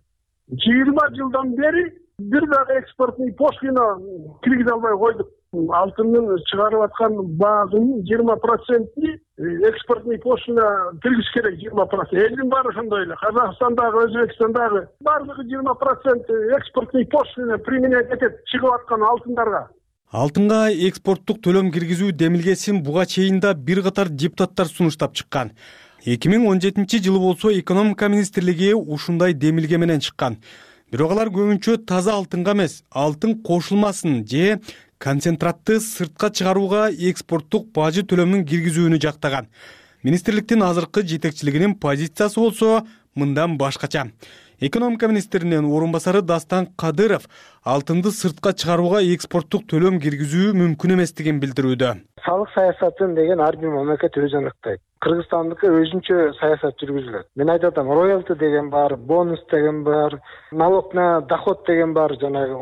20 жылдан бери бир дагы экспортный пошлина киргизе албай койдук. Алтындын чыгарып аткан багынын 20%-ни экспортный пошлина киргиз керек, 20%. Элдин баары ошондой эле. Казакстандагы, Өзбекстандагы баардыгы 20% экспортный пошлина применять этет чыгып аткан алтындарга. Алтынга экспорттук төлөм киргизүү демилгесин буга чейин да бир катар депутаттар сунуштап чыккан. 2017-жылы болсо экономика министрлиги ушундай демилге менен чыккан. Бирок алар көбүнчө таза алтынга эмес, алтын кошулмасын же концентратты сыртка чыгарууга экспорттук бажы төлөмүн киргизүүнү жактаган. Министрликтин азыркы жетекчилигинин позициясы болсо мындан башкача. Экономика министринин орун басары Дастан Кадыров алтынды сыртка чыгарууга экспорттук төлөм киргизүү мүмкүн эместигин билдирүүдө. Салык саясатын деген ар бир мамлекет өзү аныктайт. Кыргызстандыкы өзүнчө саясат жүргүзүлөт. Мен айтып атам, роялти деген бар, бонус деген бар, налог на доход деген бар, жанагы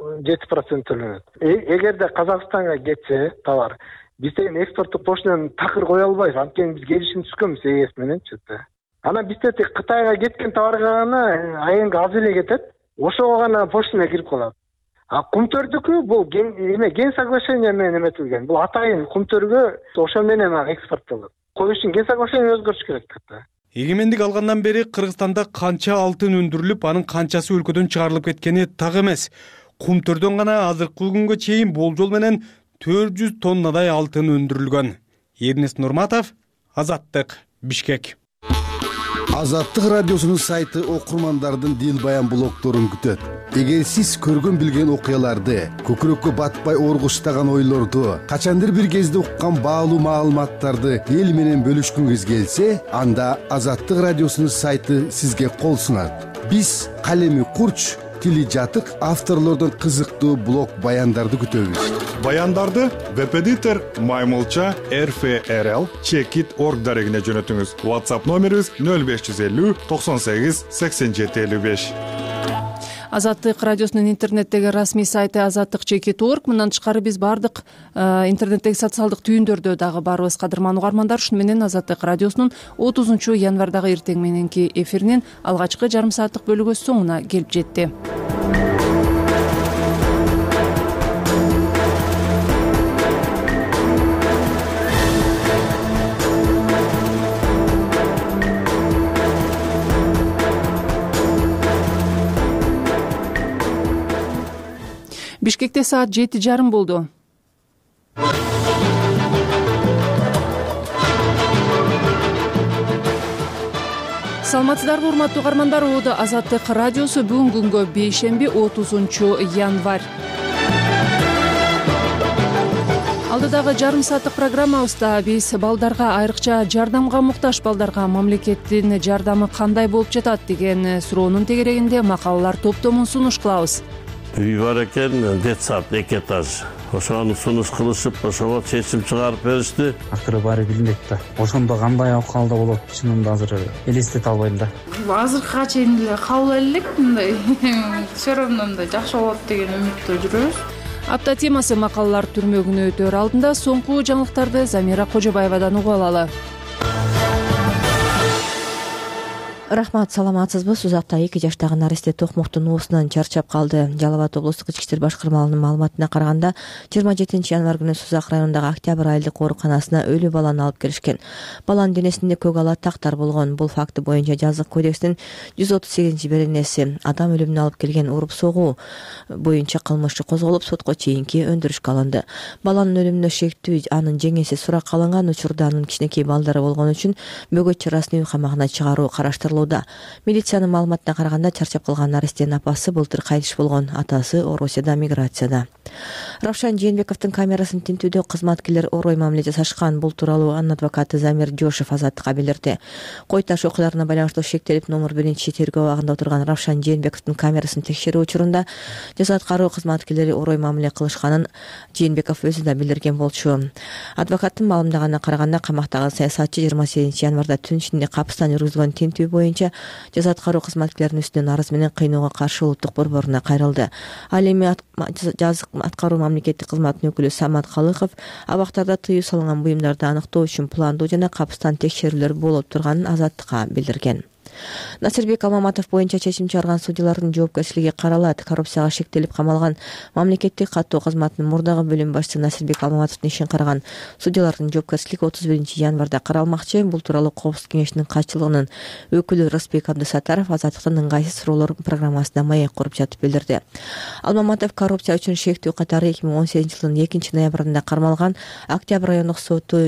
7% төлөнөт. Эгерде Казакстанга кетсе товар, биз деген экспорттук пошлинаны такыр кое албайбыз. Анткени биз келишим түзгөнбүз ЕС мененчи. Анан бизде Кытайга кеткен товарга гана айыңга аз эле кетет. Ошого гана пошлина кирип калат. Кумтөрдүкү бул ген соглашение менен эметилген. Бул атайын кумтөргө ошо менен экспорттолот. Коюш үчүн ген соглашение өзгөртүш керек да. Эгемендик алгандан бери Кыргызстанда канча алтын өндүрүлүп, анын канчасы өлкөдөн чыгарылып кеткени так эмес. Кумтөрдөн гана азыркы күнгө чейин болжол менен 400 тоннадай алтын өндүрүлгөн. Эрнест Нурматов, Азаттык, Бишкек. Азаттык радиосунун сайты окурмандардын дил баян блогдорун күтөт. Эгер сиз көргөн билген окуяларды, көкүрөккө батпай оргуштаган ойлорду, качандыр бир кезде уккан баалуу маалыматтарды эл менен бөлүшкүңүз келсе, анда Азаттык радиосунун сайты сизге кол сунат. Биз калеми курч, тили жатык авторлордон кызыктуу блог баяндарды күтөбүз. Баяндарды веб-эдитор маймылча rfrl checkit.org дарегине жөнөтүңүз. WhatsApp номерибиз 0550 98 87 55. Азаттык радиосунун интернеттеги расмий сайты azattik.org. Мындан тышкары биз бардык интернеттеги социалдык түйүндөрдө дагы барбыз. Кадырман угармандар, ушуну менен Азаттык радиосунун 30 январдагы эртең мененки эфиринин алгачкы жарым сааттык бөлүгү соңуна келип жетти. Бишкекте саат 7:30 болду. Саламатсыздарбы, урматтуу угармандар. Азаттык радиосу бүгүнкү күнгө бейшемби 30 январь. Алдыдагы жарым сааттык программабызда биз балдарга, айрыкча жардамга муктаж балдарга мамлекеттин жардамы кандай болуп жатат деген суроонун тегерегинде макалалар топтомун сунуш кылабыз. Үй бар экен, детсад 2 этаж. Ошону сунуш кылышып, ошого чечим чыгарып беришти. Акыры баары билинбейт да. Ошондо кандай абкалда болот, чынында азыр элестете албайм да. Азыркыга чейин эле кабыл элек мындай. Все равно мындай жакшы болот деген үмүттө жүрөбүз. Апта темасы макалалар түрмөгүнө өтөр алдында соңку жаңылыктарды Замира Кожобаевадан угуп алалы. Рахмат, саламатсызбы? Сузакта 2 жаштагы наристе токмоктун уусунан чарчап калды. Жалал Абад облустук ички иштер башкармалыгынын маалыматына караганда 27 январь күнү Сузак районундагы Октябрь айылдык ооруканасына өлүү баланы алып келишкен. Баланын денесинде көк ала тактар болгон. Бул факты боюнча жазык кодекстин 138-беренеси адам өлүмүнө алып келген уруп согуу боюнча кылмышы козголуп, сотко чейинки өндүрүшкө алынды. Баланын өлүмүнө шектүү анын жеңеси суракка алынган учурда анын кичинекей балдары болгон үчүн бөгөт чарасын үй камагына чыгаруу караштырылууда. Милициянын маалыматына караганда чарчап калган наристенин апасы былтыр кайтыш болгон, атасы Орусияда миграцияда. Равшан Жээнбековдун камерасын тинтүүдө кызматкерлер орой мамиле жасашкан. Бул тууралуу анын адвокаты Замир Жошев Азаттыкка билдирди. Кой таш окуяларына байланыштуу шектелип номер 1 тергөө абагында отурган Равшан Жээнбековдун камерасын текшерүү учурунда жаза аткаруу кызматкерлери орой мамиле кылышканын Жээнбеков өзү да билдирген болчу. Адвокаттын маалымдаганына караганда камактагы саясатчы 28 январда түн ичинде капыстан жүргүзүлгөн тинтүү боюнча жаза аткаруу кызматкерлеринин үстүнөн арыз менен кыйноого каршы улуттук борборуна кайрылды. Ал эми жазык аткаруу мамлекеттик кызматынын өкүлү Самат Калыков абактарда тыюу салынган буюмдарды аныктоо үчүн пландуу жана капыстан текшерүүлөр болуп турганын Азаттыкка билдирген. Насирбек Алмаматов боюнча чечим чыгарган судьялардын жоопкерчилиги каралат. Коррупцияга шектелип камалган мамлекеттик каттоо кызматынын мурдагы бөлүм башчысы Насирбек Алмаматовдун ишин караган судьялардын жоопкерчилиги 31 январда каралмакчы. Бул тууралуу Коопсуздук кеңешинин катчылыгынын өкүлү Рысбек Абдысаттаров Азаттыктын ыңгайсыз суроолор программасында маек куруп жатып билдирди. Алмаматов коррупция үчүн шектүү катары 2018 жылдын 2 ноябрында кармалган. Октябрь райондук соту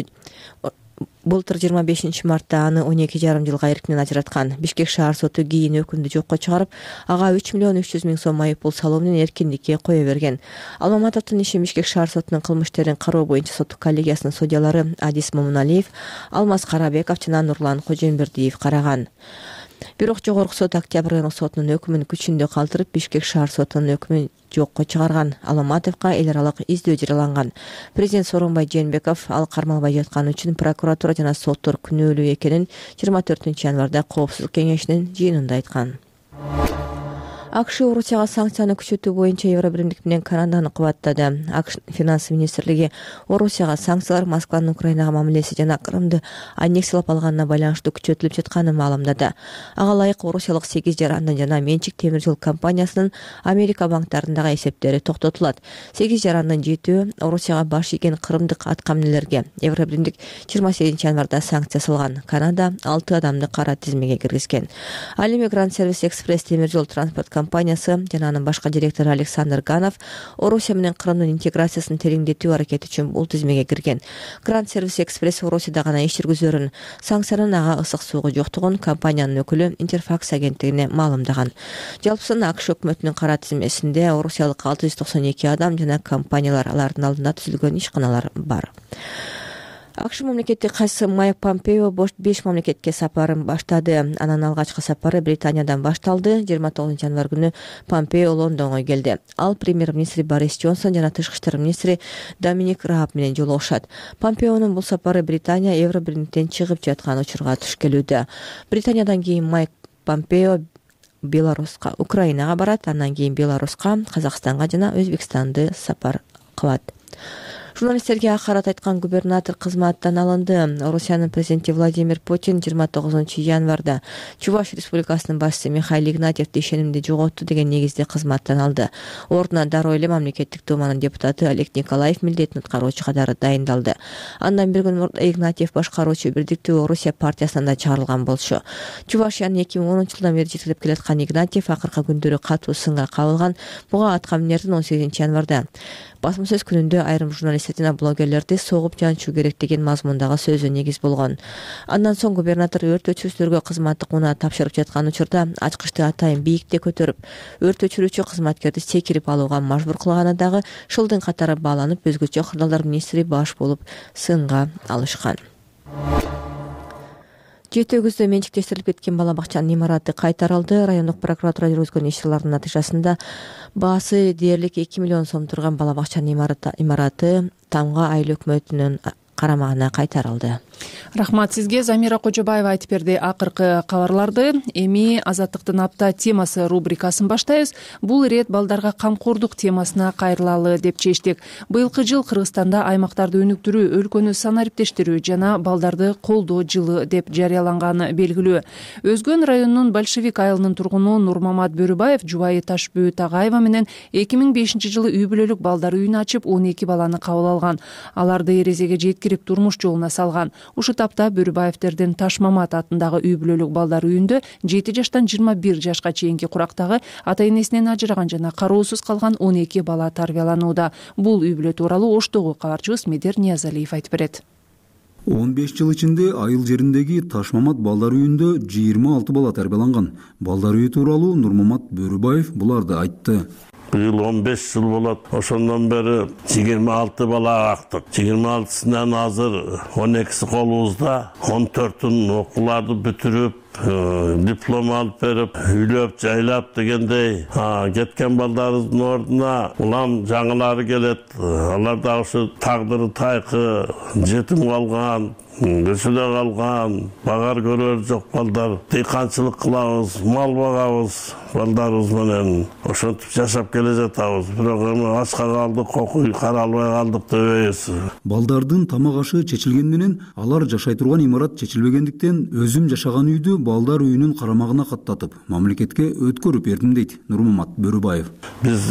былтыр 25 мартта аны 12,5 жылга эркинен ажыраткан. Бишкек шаар соту кийин өкүмдү жокко чыгарып, ага 3,3 сом майыппул салуу менен эркиндикке кое берген. Алмаматовдун ишин Бишкек шаар сотунун кылмыш иштерин кароо боюнча соттук коллегиясынын судьялары Адис Момуналиев, Алмаз Карабеков жана Нурлан Кожембердиев караган. Бирок жогорку сот Октябрь райондук сотунун өкүмүн күчүндө калтырып, Бишкек шаар сотунун өкүмүн жокко чыгарган. Алмаматовго эл аралык издөө жарыяланган. Президент Сооронбай Жээнбеков ал кармалбай жатканы үчүн прокуратура жана соттор күнөөлүү экенин 24 январда Коопсуздук кеңешинин жыйынында айткан. АКШ Орусияга санкцияны күчөтүү боюнча Евробиримдик менен Канаданы кубаттады. АКШ финанс министрлиги Орусияга санкциялар Москванын Украинага мамилеси жана Крымды аннексиялап алганына байланыштуу күчөтүлүп жатканын маалымдады. Ага ылайык орусиялык 8 жарандын жана Менчик темир жол компаниясынын Америка банктарындагы эсептери токтотулат. 8 жарандын 7-өө Орусияга баш ийген крымдык аткаминелерге Евробиримдик 28 январда санкция салган. Канада 6 адамды кара тизмеге киргизген. Ал эми Гранд Сервис Экспресс темир жол транспорт компаниясы жана анын башка директору Александр Ганов Орусия менен Крымдын интеграциясын тереңдетүү аракети үчүн бул тизмеге кирген. Гранд Сервис Экспресс Орусияда гана иш жүргүзөрүн, санкциянын ага ысык суuгу жоктугун компаниянын өкүлү Интерфакс агенттигине маалымдаган. Жалпысын АКШ өкмөтүнүн кара тизмесинде орусиялык 692 адам жана компаниялар, алардын алдында түзүлгөн ишканалар бар. акш мамлекеттик кайсы Майк Помпео 5 мамлекетке сапарын баштады. Анын алгачкы сапары Британиядан башталды. 29 январь күнү Помпео Лондонго келди. Ал премьер-министри Борис Джонсон жана тышкы иштер министри Доминик Рааб менен жолугушат. Помпеонун бул сапары Британия Евробирликтен чыгып жаткан учурга туш келүүдө. Британиядан кийин Майк Помпео Беларуска, Украинага барат, андан кийин Беларуска, Казакстанга жана Өзбекстанды сапар кылат. Журналисттерге акарат айткан губернатор кызматтан алынды. Орусиянын президенти Владимир Путин 29 январда Чуваш республикасынын башчысы Михаил Игнатьевди ишенимди жоготту деген негизде кызматтан алды. Ордуна дароо эле мамлекеттик думанын депутаты Олег Николаев милдетин аткаруучу катары дайындалды. Андан бир күн мурда Игнатьев башкаруучу Бирдиктүү Орусия партиясынан да чыгарылган болчу. Чувашиянын 2010 жылдан бери жетелеп келаткан Игнатьев акыркы күндөрү катуу сынга кабылган. Буга атка минердин 18 январда басма сөз күнүндө айрым журналисттер жана блогерлерди согуп жанчуу керек деген мазмундагы сөзү негиз болгон. Андан соң губернатор өрт өчүрүүчүлөргө кызматтык унаа тапшырып жаткан учурда ачкычты атайын бийикте көтөрүп, өрт өчүрүүчү кызматкерди секирип алууга мажбур кылганы дагы шылдың катары бааланып, өзгөчө кырдаалдар министри баш болуп сынга алышкан. Жети өгүздө менчиктештирилип кеткен бала бакчанын имараты кайтарылды. Райондук прокуратура жүргүзгөн иш-чаралардын натыйжасында баасы дээрлик 2 миллион сом турган бала бакчанын имараты Тамга айыл өкмөтүнүн карамагына кайтарылды. Рахмат сизге. Замира Кожобаева айтып берди акыркы кабарларды. Эми Азаттыктын апта темасы рубрикасын баштайбыз. Бул ирет балдарга камкордук темасына кайрылалы деп чечтик. Быйылкы жыл Кыргызстанда аймактарды өнүктүрүү, өлкөнү санариптештирүү жана балдарды колдоо жылы деп жарыяланганы белгилүү. Өзгөн районунун Большевик айылынын тургуну Нурмамат Бөрүбаев жубайы Ташбүү Тагаева менен 2005 жылы үй бүлөлүк балдар үйүн ачып 12 баланы кабыл алган. Аларды эрезеге жеткирип турмуш жолуна салган. Ушу тапта Бөрүбаевтердин Ташмамат атындагы үй бүлөлүк балдар үйүндө 7 жаштан 21 жашка чейинки курактагы ата-энесинен ажыраган жана кароосуз калган 12 бала тарбияланууда. Бул үй бүлө тууралуу Оштогу кабарчыбыз Медер Ниязалиев айтып берет. 15 жыл ичинде айыл жериндеги Ташмамат балдар үйүндө 26 бала тарбияланган. Балдар үйү тууралуу Нурмамат Бөрүбаев буларды айтты. Быйыл 15 жыл болот. Ошондон бери 26 бала актык. 26сынан азыр 12си колубузда, 14-ün окууларды бүтүрүп, диплом алып берип, үйлөп, жайлап дегендей кеткен балдарыбыздын ордуна улам жаңылары келет. Алар да ушу тагдыры тайкы, жетим калган, көчөдө калган, багар көрөр жок балдар. Дыйканчылык кылабыз, мал багабыз балдарыбыз менен. Ошентип жашап келе жатабыз. Бирок эми ачка калдык, окуй каралбай калдык дебейбиз. Балдардын тамак ашы чечилген менен алар жашай турган имарат чечилбегендиктен өзүм жашаган үйдү балдар үйүнүн карамагына каттатып, мамлекетке өткөрүп бердим дейт Нурмамат Бөрүбаев. Биз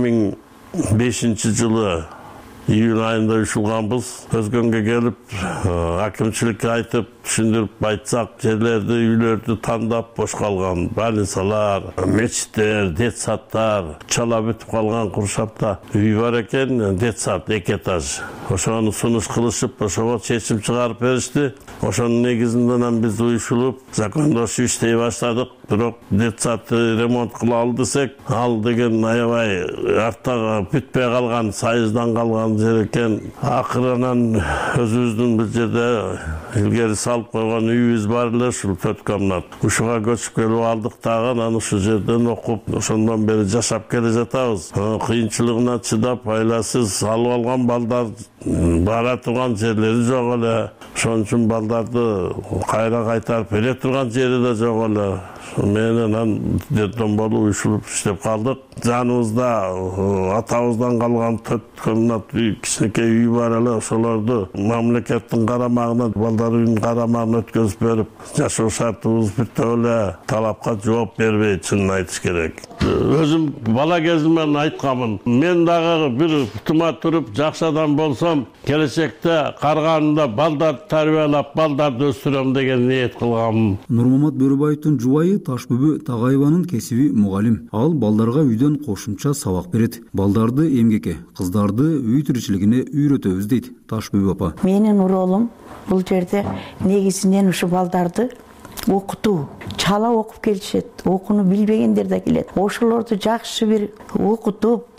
2005 жылы июнь айында ушулганбыз. Өзгөнгө келип, акимчиликке айтып, түшүндүрүп айтсак, жерлерди, үйлөрдү тандап бош калган. Больницалар, мечиттер, детсадтар, чала бүтүп калган куршапта үй бар экен, детсад 2 этаж. Ошону сунуш кылышып, ошого чечим чыгарып беришти. Ошонун негизинен биз уюшулуп, закондошуп иштей баштадык. Бирок детсадты ремонт кыла десек, ал деген аябай артта бүтпөй калган, сайыздан калган жер экен. Акырынан өзүбүздүн бул жерде илгери салып койгон үйүбүз бар эле, ушул 4 комнат. Ушуга көчүп келип алдык дагы, анан ушул жерден окуп, ошондон бери жашап келе жатабыз. Кыйынчылыгына чыдап, айласыз алып алган балдар бара турган жерлери жок эле. Ошон үчүн балдарды кайра кайтарып бере турган жери да жок эле. Менен деддон болуп уюшулуп иштеп калдык. Жаныбызда атабыздан калган 4 комнат кичинекей үй бар эле. Ошолорду мамлекеттин карамагына, балдар үйүнүн карамагына өткөзүп берип, жашоо шартыбыз бүтө эле. Талапка жооп бербей, чынын айтыш керек. Өзүм бала кезимден айтканмын. Мен дагы бир тuma туруп жакшы адам болсом, келечекте Карганында балдар тарбиялап, балдарды өстүрөм деген ниет кылганмын. Нурмамат Бөрүбаевдин жубайы Ташбүбү Тагаеванын кесиби мугалим. Ал балдарга үйдөн кошумча сабак берет. Балдарды эмгекке, кыздарды үй тиричилигине үйрөтөбүз дейт Ташбүбү апа. Менин уролум бул жерде негизинен ушу балдарды окутуу, чала окуп келишет, окууну билбегендер да келет. Ошолорду жакшы бир окутуп,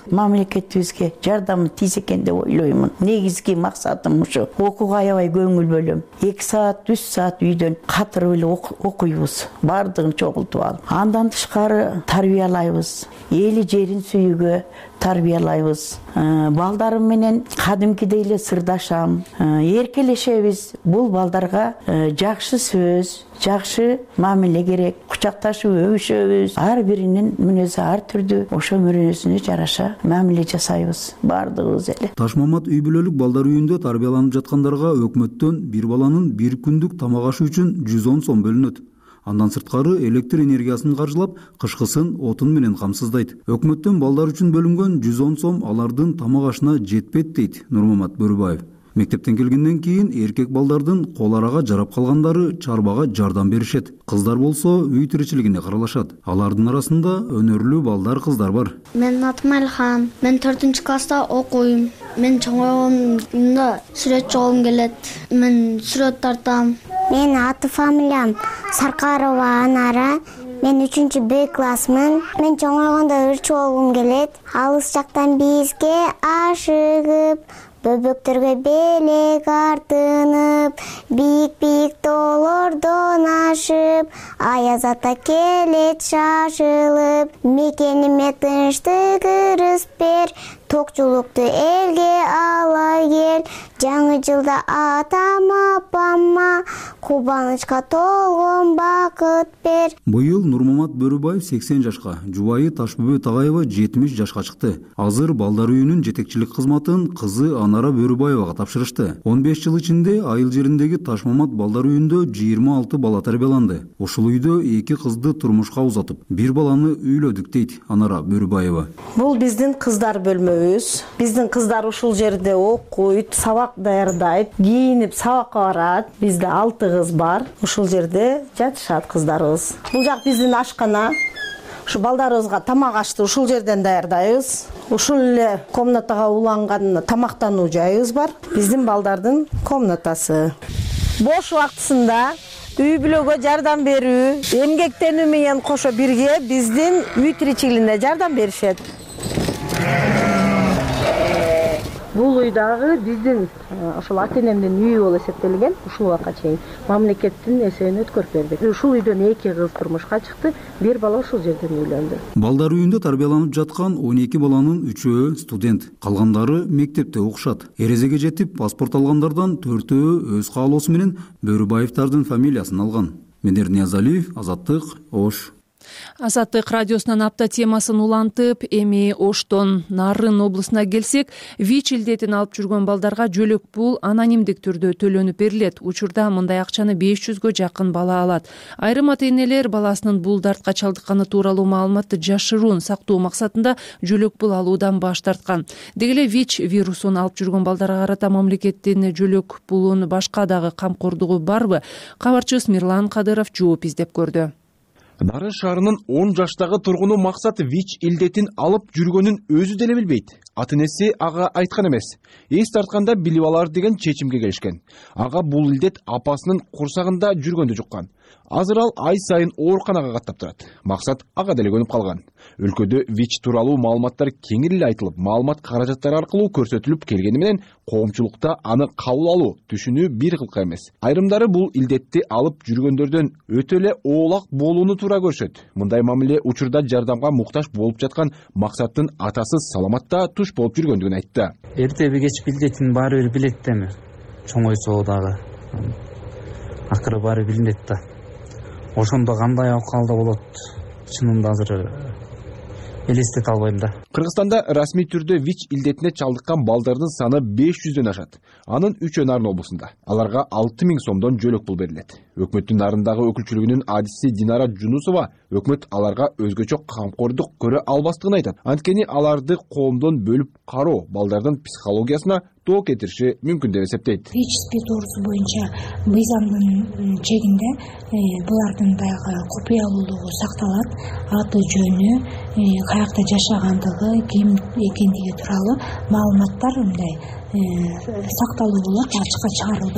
мамлекетибизге жардамы тийсе экен деп ойлоймун. Негизги максатым ушу. Окууга аябай көңүл бөлөм. 2 саат, 3 саат үйдөн катырып эле окуйбуз. Бардыгын чогултуп алып. Андан тышкары тарбиялайбыз. Эли жерин сүйүүгө тарбиялайбыз. Балдарым менен кадимкидей эле сырдашам. Эркелешебиз. Бул балдарга жакшы сөз, жакшы мамиле керек. Кучакташып өбүшөбүз. Ар биринин мүнөзү ар түрдүү. Ошо мүнөзүнө жараша мамиле жасайбыз. Бардыгыбыз эле. Ташмамат үй бүлөлүк балдар үйүндө тарбияланып жаткандарга өкмөттөн бир баланын бир күндүк тамак ашы үчүн 110 сом бөлүнөт. Андан сырткары электр энергиясын каржылап, кышкысын отун менен камсыздайт. Өкмөттөн балдар үчүн бөлүнгөн 110 сом алардын тамак ашына жетпейт дейт Нурмамат Бөрүбаев. Мектептен келгенден кийин эркек балдардын кол арага жарап калгандары чарбага жардам беришет. Кыздар болсо үй тиричилигине каралашат. Алардын арасында өнөрлүү балдар кыздар бар. Мен атым Элхан. Мен 4-класста окуйм. Мен чоңойгондо сүрөтчү болгум келет. Мен сүрөт тартам. Мен аты фамилиям Саркарова Анара. Мен 3-Б классмын. Мен чоңойгондо ырчы болгум келет. Алыс жактан бизге ашыгып, бөбөктөргө белек артынып, бийик-бийик тоолордон ашып, аяз ата келет шашылып. Мекениме тынчтык ырыс бер, токчулукту элге ала кел. Жаңы жылда атам апама кубанычка толгон бакыт бер. Быйыл Нурмамат Бөрүбаев 80 жашка, жубайы Ташбүбө Тагаева 70 жашка чыкты. Азыр балдар үйүнүн жетекчилик кызматын кызы Анара Бөрүбаевага тапшырышты. 15 жыл ичинде айыл жериндеги Ташмамат балдар үйүндө 26 бала тарбияланды. Ушул үйдө 2 кызды турмушка узатып, 1 баланы үйлөдүк дейт Анара Бөрүбаева. Бул биздин кыздар бөлмөбүз. Биздин кыздар ушул жерде окуйт, сабак даярдайт, кийинип сабакка барат. Бизде 6 кыз бар. Ушул жерде жатышат кыздарыбыз. Бул жак биздин ашкана. Ушу балдарыбызга тамак ашты ушул жерден даярдайбыз. Ушул эле комнатага уланган тамактануу жайыбыз бар. Биздин балдардын комнатасы. Бош убактысында үй бүлөгө жардам берүү, эмгектенүү менен кошо бирге биздин үй тиричилигине жардам беришет. Бул үй дагы биздин ошол ата-энемдин үйү болуп эсептелген. Ушул убакка чейин мамлекеттин эсебинен өткөрүп бердик. Ушул үйдөн 2 кыз турмушка чыкты, 1 бала ушул жерден үйлөндү. Балдар үйүндө тарбияланып жаткан 12 баланын 3-өө студент, калгандары мектепте окушат. Эрезеге жетип паспорт алгандардан 4-өө өз каалоосу менен Бөрүбаевдардын фамилиясын алган. Менер Ниязалиев, Азаттык, Ош. Азаттык радиосунан апта темасын улантып, эми Оштон Нарын облусуна келсек, ВИЧ илдетин алып жүргөн балдарга жөлөк пул анонимдик түрдө төлөнүп берилет. Учурда мындай акчаны 500гө жакын бала алат. Айрым ата-энелер баласынын бул дартка чалдыкканы тууралуу маалыматты жашыруун сактоо максатында жөлөк пул алуудан баш тарткан. Деги эле ВИЧ вирусун алып жүргөн балдарга карата мамлекеттин жөлөк пулун башка дагы камкордугу барбы? Кабарчыбыз Мирлан Кадыров жооп издеп көрдү. Нарын шаарынын 10 жаштагы тургуну максат ВИЧ илдетин алып жүргөнүн өзү деле билбейт. Ата-энеси ага айткан эмес. Эс тартканда билип алар деген чечимге келишкен. Ага бул илдет апасынын курсагында жүргөндө жуккан. Азыр ал ай сайын ооруканага каттап турат. Максат ага деле көнүп калган. Өлкөдө ВИЧ тууралуу маалыматтар кеңири эле айтылып, маалымат каражаттары аркылуу көрсөтүлүп келгени менен коомчулукта аны кабыл алуу, түшүнүү бир кылка эмес. Айрымдары бул илдетти алып жүргөндөрдөн өтө эле оолак болууну туура көрүшөт. Мындай мамиле учурда жардамга муктаж болуп жаткан Максаттын атасы Саламатта туш болуп жүргөндүгүн айтты. Эртеби кеч илдетин баары бир билет деми. Чоңойсо дагы. Акыры баары билинет да. Ошондо кандай абкалда болот? Чынында азыр элестете албайм да. Кыргызстанда расмий түрдө ВИЧ илдетине чалдыккан балдардын саны 500дөн ашат. Анын 3 Нарын облусунда. Аларга 6000 сомдон жөлөк пул берилет. Өкмөттүн Нарындагы өкүлчүлүгүнүн адиси Динара Жунусова өкмөт аларга өзгөчө камкордук көрө албастыгын айтат. Анткени аларды коомдон бөлүп кароо балдардын психологиясына тоо кетириши мүмкүн деп эсептейт. ВИЧ спидорусу боюнча мыйзамдын чегинде булардын дагы купуялуулугу сакталат. Аты жөнү, каякта жашагандыгы, ким экендиги тууралуу маалыматтар мындай сакталуу болот, ачыкка чыгарылбайт.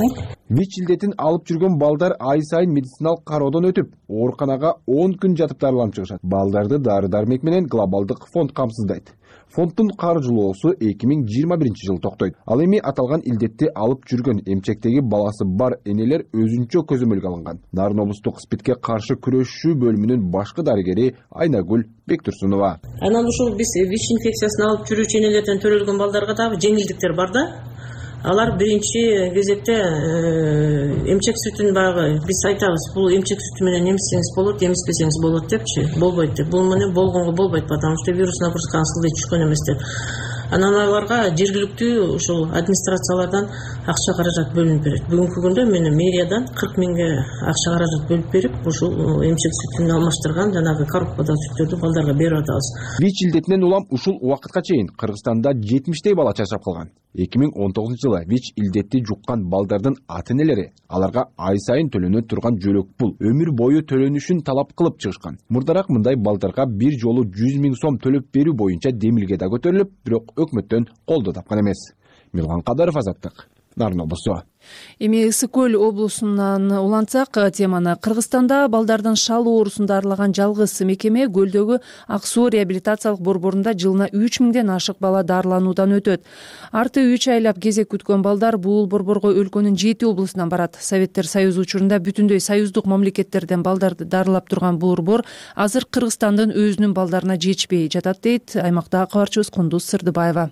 ВИЧ илдетин алып жүргөн балдар ай сайын медициналык кароодон өтүп, ооруканага 10 күн жатып дарыланып чыгышат. Балдарды дары-дармек менен глобалдык фонд камсыздайт. Фонддун каржылоосу 2021 жылы токтойт. Ал эми аталган илдетти алып жүргөн эмчектеги баласы бар энелер өзүнчө көзөмөлгө алынган. Нарын облустук СПИДке каршы күрөшүү бөлүмүнүн башкы дарыгери Айнагүл Бектурсунова. Анан ушул биз ВИЧ инфекциясын алып жүрүүчү энелерден төрөлгөн балдарга дагы жеңилдиктер бар да. Алар биринчи кезекте эмчек сүтүн баягы биз айтабыз, бул эмчек сүтү менен эмизсеңиз болот, эмизбесеңиз болот депчи, болбойт деп. Бул менен болгонго болбойт, потому что вирус нагрузканы сылдый түшкөн эмес деп. Анан аларга жергиликтүү ушул администрациялардан акча каражат бөлүнүп берет. Бүгүнкү күндө мен мэриядан 40 миңге акча каражат бөлүп берип, ушул эмчек сүтүн алмаштырган жанагы коробкада сүттөрдү балдарга берип атабыз. ВИЧ илдетинен улам ушул убакытка чейин Кыргызстанда 70 бала чачырап калган. 2019 жылы ВИЧ илдетти жуккан балдардын ата-энелери аларга ай сайын төлөнө турган жөлөк пул өмүр бою төлөнүшүн талап кылып чыгышкан. Мурдараак мындай балдарга бир жолу 100 миң сом төлөп берүү боюнча демилге да көтөрүлүп, бирок өкмөттөн колдоо тапкан эмес. Милган Кадаров, Азаттык, Нарын облусу. Эми Ысык Көл облусунан улантсак, теманы Кыргызстанда балдардын шал оорусун дарылаган жалгыз мекеме Көлдөгү Ак суу реабилитациялык борборунда жылына 3 миңден ашык бала дарылануудан өтөт. Арты 3 айлап кезек күткөн балдар бул борборго өлкөнүн 7 облусунан барат. Советтер Союзу учурунда бүтүндөй союздук мамлекеттерден балдарды дарылап турган борбор азыр Кыргызстандын өзүнүн балдарына жетишпей жатат дейт аймакта кабарчыбыз Кундуз Сырдыбаева.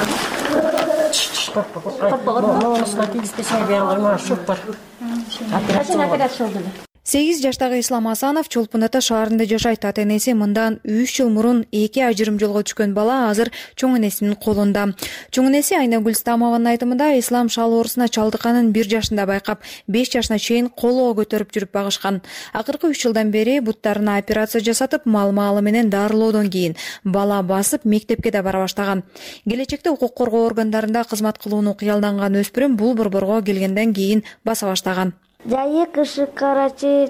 8 жаштагы Ислам Асанов Чолпон Ата шаарында жашайт. Ата-энеси мындан 3 жыл мурун 2 ажырым жолго түшкөн бала азыр чоң энесинин колунда. Чоң энеси Айнагүл Стамованын айтымында Ислам шал оорусуна чалдыкканын 1 жашында байкап, 5 жашына чейин колоо көтөрүп жүрүп багышкан. Акыркы 3 жылдан бери буттарына операция жасатып, мал-малы менен дарылоодон кийин бала басып мектепке да бара баштаган. Келечекте укук коргоо органдарында кызмат кылууну кыялданган өспүрүм бул борборго келгенден кийин баса баштаган. Жайы кышы карачы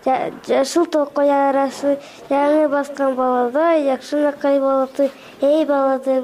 жашыл токой арасы жаңы баскан балада жакшынакай балаты балаты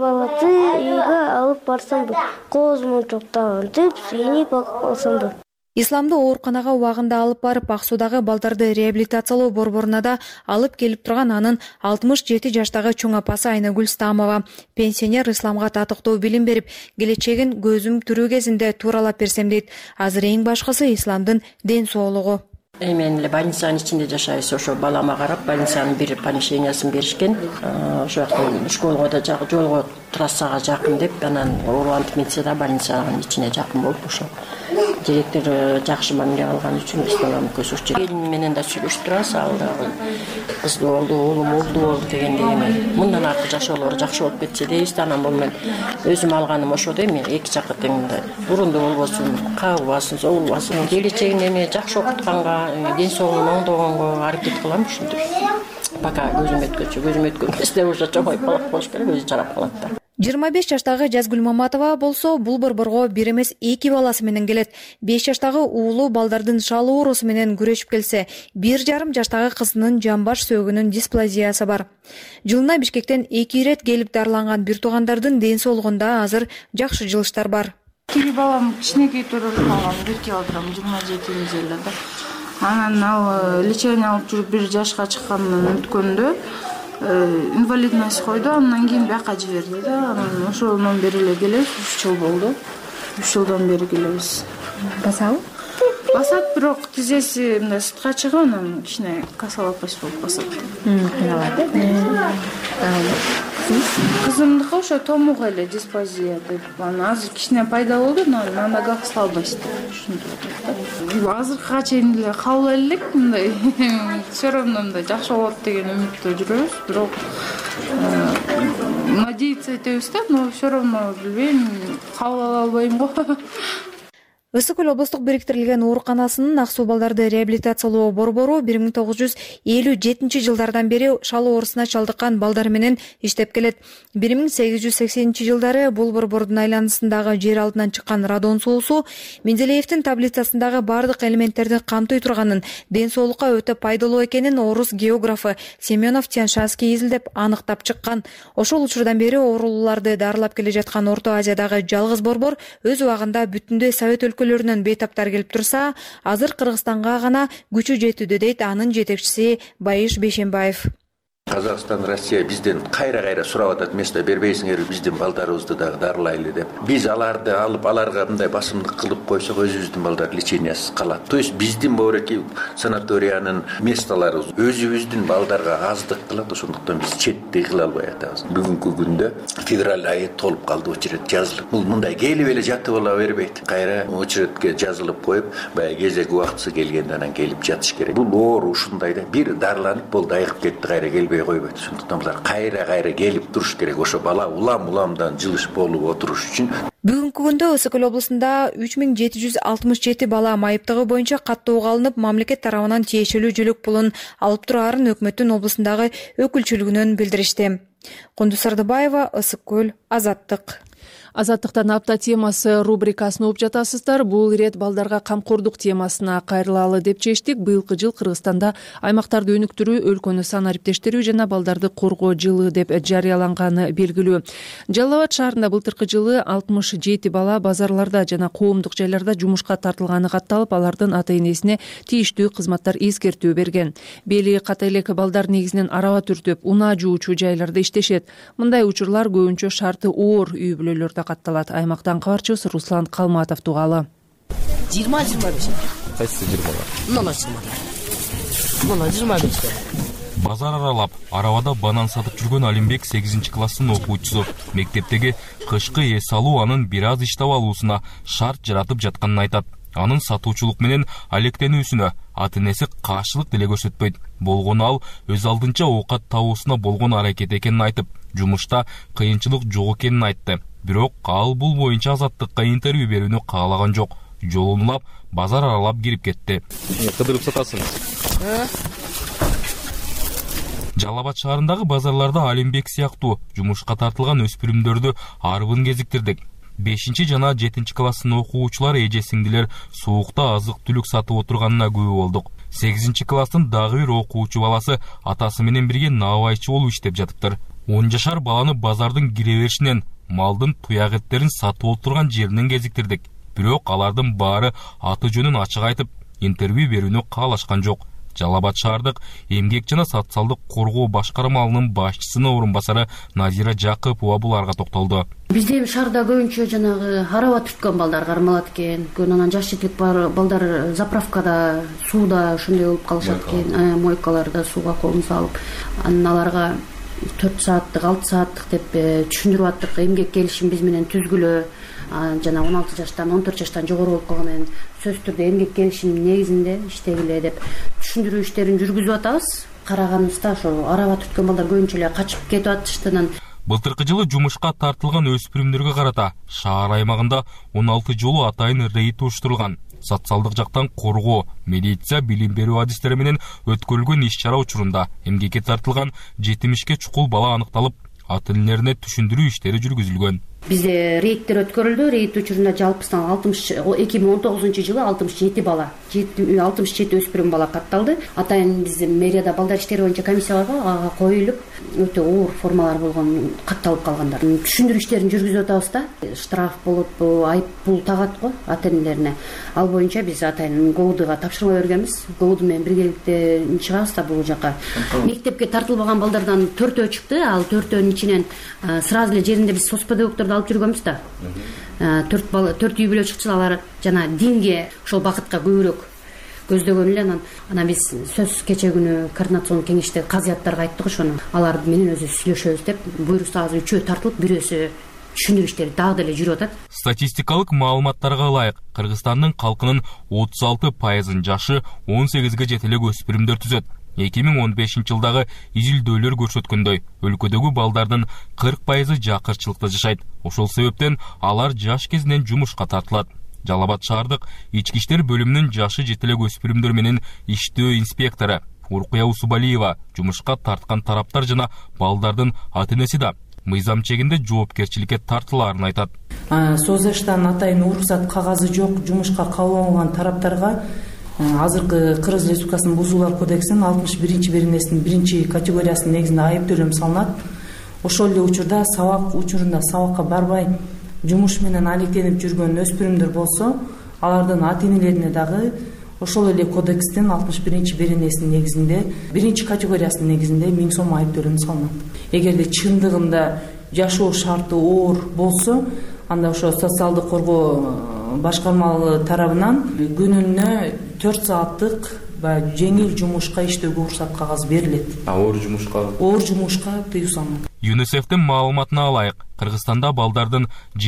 үйгө алып барсам коозумун токтогонтип сүйүнүп алсам. Исламды ооруканага убагында алып барып, Ак суудагы балдарды реабилитациялоо борборуна да алып келип турган анын 67 жаштагы чоң апасы Айнагүл Стамова. Пенсионер Исламга татыктуу билим берип, келечегин көзүм тирүү кезинде тууралап берсем дейт. Азыр эң башкысы Исламдын ден соолугу. Мен эле больницанын ичинде жашайбыз. Ошо балама карап, больницанын бир помещениясын беришкен. Ошо жактан школго да жолго трассага жакын деп, анан оорулантып метсе да больницанын ичине жакын болуп ошо директор жакшы мамиле кылган үчүн биз баланы көзүрчү. Келин менен да сүйлөшүп турабыз, ал дагы кыз болду, уулум болду дегендей. Мындан аркы жашоолор жакшы болуп кетсе дейбиз. Анан бул мен өзүм алганым ошо да эми эки жакка тең бурунду болбосун, кабылбасын, соолбасын. Келечегин эми жакшы окутканга, ден соолугун оңдогонго аракет кылам ушинтип. Пока көзүм өткөн кезде уже чоңоюп калат болуш керек, өзү жарап калат да. 25 жаштагы Жазгүл Маматова болсо бул борборго бир эмес 2 баласы менен келет. 5 жаштагы уулу балдардын шал оорусу менен күрөшүп келсе, 1,5 жаштагы кызынын жамбаш сөөгүнүн дисплазиясы бар. Жылына Бишкектен 2 ирет келип дарыланган бир туугандардын ден соолугунда азыр жакшы жылыштар бар. Кири балам кичинекей төрөлүп калган, 1 килограмм 27 эле. Анан ал лечение алып жүрүп 1 жашка чыккандан өткөндө инвалидность койду, андан кийин бияка жиберди да. Анан ошондон бери эле келебиз, 3 жыл болду. 3 жылдан бери келебиз. Басабы? Басат, бирок тизеси мындай сыртка чыгып, анан кичине косолапость болуп басат. Кыйналат. Кызымдыкы ошо томук эле дисплазия деп. Анан азыр кичине пайда болду, но на ногах слабость деп ушинтип. Азыркыга чейин эле кабыл элек мындай. Все равно мындай жакшы болот деген үмүттө жүрөбүз, бирок надеяться этебиз да, но все равно билбейм, кабыл ала албайм го. Ысык Көл облустук бириктирилген ооруканасынын Ак суу балдарды реабилитациялоо борбору 1957 жылдардан бери шал оорусуна чалдыккан балдар менен иштеп келет. 1880 жылдары бул борбордун айланасындагы жер алдынан чыккан радон суусу Менделеевдин таблицасындагы бардык элементтерди камтый турганын, ден соолукка өтө пайдалуу экенин орус географы Семенов Тяншанский изилдеп аныктап чыккан. Ошол учурдан бери оорулууларды дарылап келе жаткан Орто Азиядагы жалгыз борбор өз убагында бүтүндөй Совет өлкөсү өлкөлөрүнөн бейтаптар келип турса, азыр Кыргызстанга гана күчү жетүүдө, дейт анын жетекчиси Байыш Бейшенбаев. Казакстан, Россия бизден кайра сурап атат, эмес да бербейсиңер биздин балдарыбызды дагы дарылайлы деп. Биз аларды алып, аларга мындай басымдык кылып койсок, өзүбүздүн балдар лечениясыз калат. То есть биздин бореки санаториянын местолору өзүбүздүн балдарга аздык кылат, ошондуктан биз четти кыла албай атабыз. Бүгүнкү күндө февраль айы толуп калды, очерет жазылып. Бул мындай келип эле жатып ала бербейт. Кайра очеретке жазылып коюп, баягы кезек убактысы келгенде анан келип жатыш керек. Бул оору ушундай да, бир дарыланып болду, айыгып кетти, кайра келбей койбойт. Ошондуктан булар кайра келип туруш керек. Ошо бала уламдан жылыш болуп отуруш үчүн. Бүгүнкү күндө Ысык-Көл облусунда 3767 бала майыптыгы боюнча каттоого алынып, мамлекет тарабынан тиешелүү жүлүк пулун алып тураарын өкмөттүн облусундагы өкүлчүлүгүнөн билдиришти. Кундуз Сардыбаева, Ысык-Көл, Азаттык. Азаттыктан апта темасы рубрикасын угуп жатасыздар. Бул ирет балдарга камкордук темасына кайрылалы деп чечтик. Быйылкы жыл Кыргызстанда аймактарды өнүктүрүү, өлкөнү санариптештирүү жана балдарды коргоо жылы деп жарыяланганы белгилүү. Жалал Абад шаарында былтыркы жылы 67 бала базарларда жана коомдук жайларда жумушка тартылганы катталып, алардын ата-энесине тийиштүү кызматтар эскертүү берген. Бели ката элек балдар негизинен араба түртүп, унаа жуучу жайларда иштешет. Мындай учурлар көбүнчө шарты оор үй бүлөлөрдө катталат. Аймактан кабарчыбыз Руслан Калматов тугалы. 20-25. Кайсы 20? Мына 25. Базар аралап, арабада банан сатып жүргөн Алимбек 8-класстын окуучусу. Мектептеги кышкы эс алуу анын бир аз иштеп алуусуна шарт жаратып жатканын айтат. Анын сатуучулук менен алектенүүсүнө ата-энеси каршылык деле көрсөтпөйт. Болгону ал өз алдынча оокат табуусуна болгон аракет экенин айтып, жумушта кыйынчылык жок экенин айтты. Бирок ал бул боюнча Азаттыкка интервью берүүнү каалаган жок. Жолун улап, базар аралап кирип кетти. Кыдырып сатасыңыз? Жалал Абад шаарындагы базарларда Алимбек сыяктуу жумушка тартылган өспүрүмдөрдү арбын кезиктирдик. 5 жана 7 класстын окуучулар эже-сиңдилер суукта азык-түлүк сатып отурганына күбө болдук. 8 класстын дагы бир окуучу баласы атасы менен бирге наабайчы болуп иштеп жатыптыр. 10 жашар баланы базардын кире беришинен малдын туяк эттерин сатып отурган жеринен кезиктирдик. Бирок алардын баары аты жөнүн ачык айтып, интервью берүүнү каалашкан жок. Жалал Абад шаардык эмгек жана социалдык коргоо башкармалынын башчысынын орун басары Назира Жакыпова буларга токтолду. Бизде шаарда көбүнчө жанагы араба түрткөн балдар кармалат экен. Анан жаш жетек балдар заправкада, сууда ошондой болуп калышат экен. Мойкаларда сууга колун салып, анан аларга 4 сааттык, 6 сааттык деп түшүндүрүп аттык. Эмгек келишим биз менен түзгүлө. Жана 16 жаштан 14 жаштан жогору болуп калган экен. Сөзсүз түрдө эмгек келишимин негизинде иштегиле деп түшүндүрүү иштерин жүргүзүп атабыз. Караганыбызда ошо араба түрткөн балдар көбүнчө эле качып кетип атышты. Былтыркы жылы жумушка тартылган өспүрүмдөргө карата шаар аймагында 16 жолу атайын рейд уюштурулган. Социалдык жактан коргоо, милиция, билим берүү адистери менен өткөрүлгөн иш-чара учурунда эмгекке тартылган 70 чукул бала аныкталып, ата-энелерине түшүндүрүү иштери жүргүзүлгөн. Бизде рейдтер өткөрүлдү. Рейд учурунда жалпысынан 2019 жылы 67 бала, 67 өспүрүм бала катталды. Атайын биздин мэрияда балдар иштери боюнча комиссия барга, ага коюлуп, өтө оор формалар болгон катталып калгандар. Түшүндүрүү иштерин жүргүзүп атабыз да. Штраф болуп, айып пул тагат го ата-энелерине. Ал боюнча биз атайын ГОУДга тапшырма бергенбиз. ГОУД менен биргеликте чыгабыз да бул жака. Мектепке тартылбаган балдардан 4 чыкты. Ал 4-өнүн ичинен сразу эле жеринде биз соцпедагогдорду алып жүргөнбүз да. 4 үй бүлө чыкчу, алар жана динге, ошол бакытка көбүрөөк көздөгөн эле. Анан биз сөз кече күнү координациондук кеңеште казыяттарга айттык ошону. Алар менен өзү сүйлөшөбүз деп буйрукса азыр 3 тартылып, бирөөсү түшүндүрүү иштери дагы деле жүрүп атат. Статистикалык маалыматтарга ылайык, Кыргызстандын калкынын 36% жашы 18ге жетелек өспүрүмдөр түзөт. 2015 жылдагы изилдөөлөр көрсөткөндөй, өлкөдөгү балдардын 40% жакырчылыкта жашайт. Ошол себептен алар жаш кезинен жумушка тартылат. Жалал Абад шаардык ички иштер бөлүмүнүн жашы жетелек өспүрүмдөр менен иштөө инспектору Уркуя Усубалиева жумушка тарткан тараптар жана балдардын ата-энеси да мыйзам чегинде жоопкерчиликке тартылаарын айтат. СОЗШтан атайын уруксат кагазы жок жумушка кабыл алынган тараптарга азыркы Кыргыз Республикасынын Бузуулар кодексинин 61-беренесинин 1-категориясынын негизинде айып төлөм салынат. Ошол эле учурда сабак учурунда сабакка барбай жумуш менен алектенип жүргөн өспүрүмдөр болсо, алардын ата энелерине дагы ошол эле кодекстин 61 беренесинин негизинде 1 категориясынын негизинде 1000 сом айып төлөмү салынат. Эгерде чындыгында жашоо шарты оор болсо, анда ошо социалдык коргоо башкармалыгы тарабынан күнүнө 4 сааттык жеңил жумушка иштөөгө уруксат кагазы берилет. Оор жумушка тыюу салынат. ЮНИСЕФтин маалыматына алайык, Кыргызстанда балдардын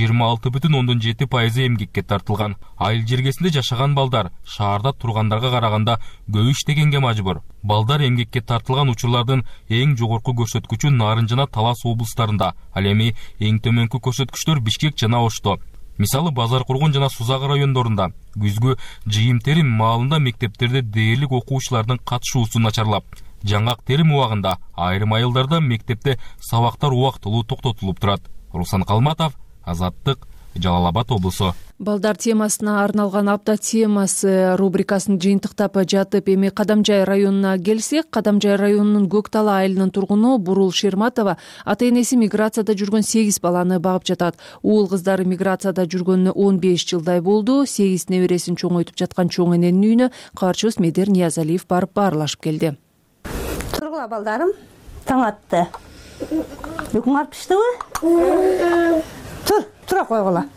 26,7% эмгекке тартылган. Айыл жергесинде жашаган балдар шаарда тургандарга караганда көп иштегенге мажбур. Балдар эмгекке тартылган учурлардын эң жогорку көрсөткүчү Нарын жана Талас облустарында, ал эми эң төмөнкү көрсөткүчтөр Бишкек жана Ошто. Мисалы Базар Кургон жана Сузак райондорунда күзгү жыйым терим маалында мектептерде дээрлик окуучулардын катышуусу начарлап, жаңак терим убагында айрым айылдарда мектепте сабактар убактылуу токтотулуп турат. Руслан Калматов, Азаттык, Жалал Абад облусу. Балдар темасына арналган апта темасы рубрикасын жыйынтыктап жатып, эми Кадамжай районуна келсек, Кадамжай районунун Көктал айылынын тургуну Бурул Шерматова ата энеси миграцияда жүргөн 8 баланы багып жатат. Уул кыздары миграцияда жүргөнүнө 15 жылдай болду. 8 небересин чоңойтуп жаткан чоң эненин үйүнө кабарчыбыз Медер Ниязалиев барып баарлашып келди. Тургула балдарым, таң атты. Үйкүң алып иштеби? Тура койгула.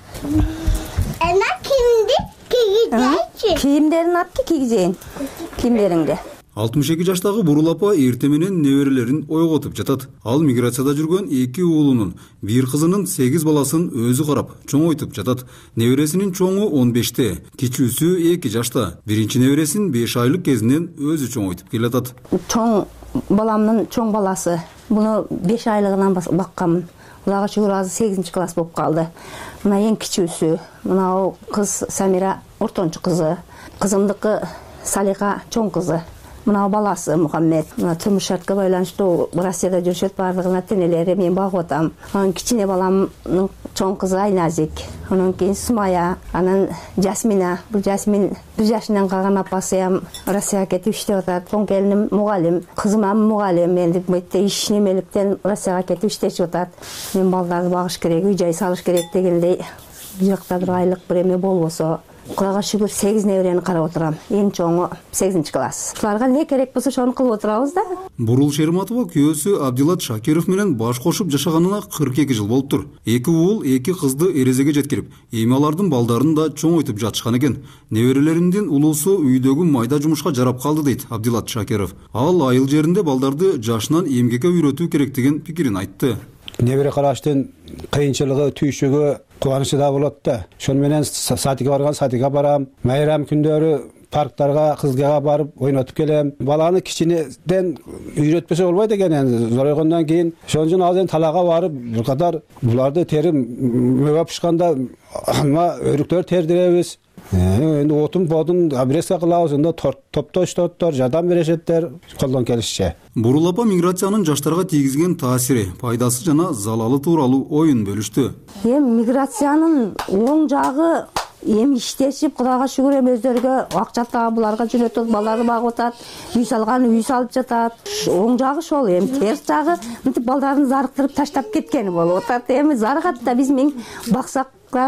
Ана кимди кийгизейчи? Кийимдерин алып кийгизейин. Кийимдериңди. 62 жаштагы Бурул апа эрте менен неберелерин ойготуп жатат. Ал миграцияда жүргөн 2 уулунун, 1 кызынын 8 баласын өзү карап, чоңойтуп жатат. Небересинин чоңу 15те, кичүүсү 2 жашта. Биринчи небересин 5 айлык кезинен өзү чоңойтуп келатат. Чоң баламдын чоң баласы. Буну 5 айлыгынан бакканмын. Кудайга шүгүр азыр 8 класс болуп калды. Мына эң кичүүсү, мына кыз Самира ортончу кызы, кызымдыкы Салиха чоң кызы. Мына баласы Мухаммед. Мына турмуш шартка байланыштуу Россияда жүрүшөт, бардыгына тенелери мен багып атам. Анан кичине баламдын чоң кызы Айназик, анан кийин Сумая, анан Жасмина. Бул Жасмин 1 жашынан калган апасы Россияга кетип иштеп атат. Чоң келиним мугалим, кызым мугалим. Менди мөйтө иш немеликтен Россияга кетип иштешип атат. Мен балдарды багыш керек, үй жай салыш керек дегендей жакта бир айлык бир эме болбосо, Кудайга шүгүр 8 неберени карап отурам. Эң чоңу 8 класс. Буларга не керек болсо ошону кылып отурабыз да. Бурул Шерматова күйөөсү Абдилат Шакиров менен баш кошуп жашаганына 42 жыл болуптур. 2 уул, 2 кызды эрезеге жеткирип, эми алардын балдарын да чоңойтуп жатышкан экен. Неберелеринин улуусу үйдөгү майда жумушка жарап калды дейт Абдилат Шакиров. Ал айыл жеринде балдарды жашынан эмгекке үйрөтүү керек деген пикирин айтты. Небере караштын кыйынчылыгы, түйшүгү, кубанычы да болот да. Ошону менен садикке барган садикке барам. Майрам күндөрү парктарга, кызгага барып ойнотуп келем. Баланы кичинеден үйрөтпөсө болбойт экен, энди зоройгондон кийин. Ошон үчүн азыр талага барып, бир катар буларды терим мөбө пышканда ама өрүктөр тердиребиз. Эndi отун бодун обрезка кылабыз, онда топтоштор, жардам беришеттер колдон келишче. Бурул апа миграциянын жаштарга тийгизген таасири, пайдасы жана залалы тууралуу оюн бөлүштү. Миграциянын оң жагы эми иштешип, Кудайга шүгүр, эми өздөрүгө акча таап, буларга жөнөтүп, балдарды багып атат, үй салган үй салып жатат. Оң жагы ошол, эми терс жагы мынтип балдарын зарыктырып таштап кеткени болуп атат. Эми зарыгат да биз миң баксак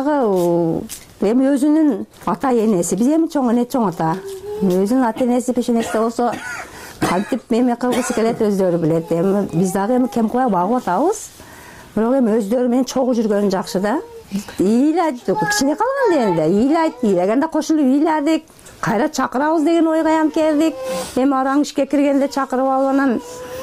дагы эми өзүнүн ата энеси, биз эми чоң эне чоң ата. Өзүнүн ата энеси пешенесте болсо кантип эме кылгысы келет өздөрү билет. Эми биз дагы эми кем кылбай багып атабыз. Бирок эми өздөрү менен чогуу жүргөнү жакшы да. Ыйлайт, кичине калган дегенде ыйлайт, ыйлаганда кошулуп ыйладык. Кайра чакырабыз деген ойго келдик. Эми араң ишке киргенде чакырып алып анан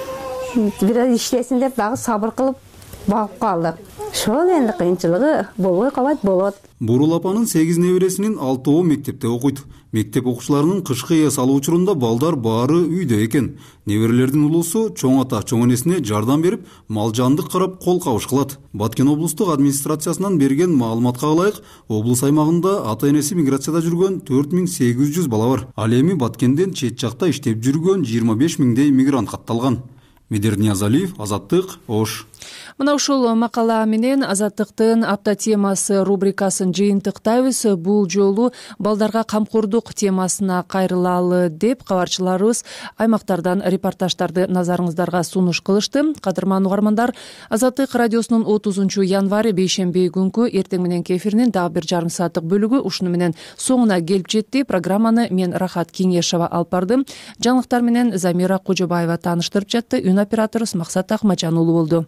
бир иштесин деп дагы сабыр кылып багып калдык. Ошол энди кыйынчылыгы болбой калбайт, болот. Бурул апанын 8 небересинин 6-оо мектепте окуйт. Мектеп окуучуларынын кышкы эс алуу учурунда балдар баары үйдө экен. Неберелердин улуусу чоң ата, чоң энесине жардам берип, мал жандык карап кол кабыш кылат. Баткен облустук администрациясынан берген маалыматка ылайык, облус аймагында ата энеси миграцияда жүргөн 4800 бала бар. Ал эми Баткенден чет жакта иштеп жүргөн 25 миңдей мигрант катталган. Медер Ниязалиев, Азаттык, Ош. Мына ушул макала менен Азаттыктын апта темасы рубрикасын жыйынтыктайбыз. Бул жолу балдарга камкордук темасына кайрылалы деп кабарчыларыбыз аймактардан репортаждарды назарыңыздарга сунуш кылышты. Кадырман угармандар, Азаттык радиосунун 30 январь бейшемби күнкү эртең мененки эфиринин дагы 1 жарым сааттык бөлүгү ушуну менен соңуна келип жетти. Программаны мен Рахат Кеңешова алып бардым. Жаңылыктар менен Замира Кожобаева тааныштырып жатты. Үн операторубуз Максат Ахмаджан уулу болду.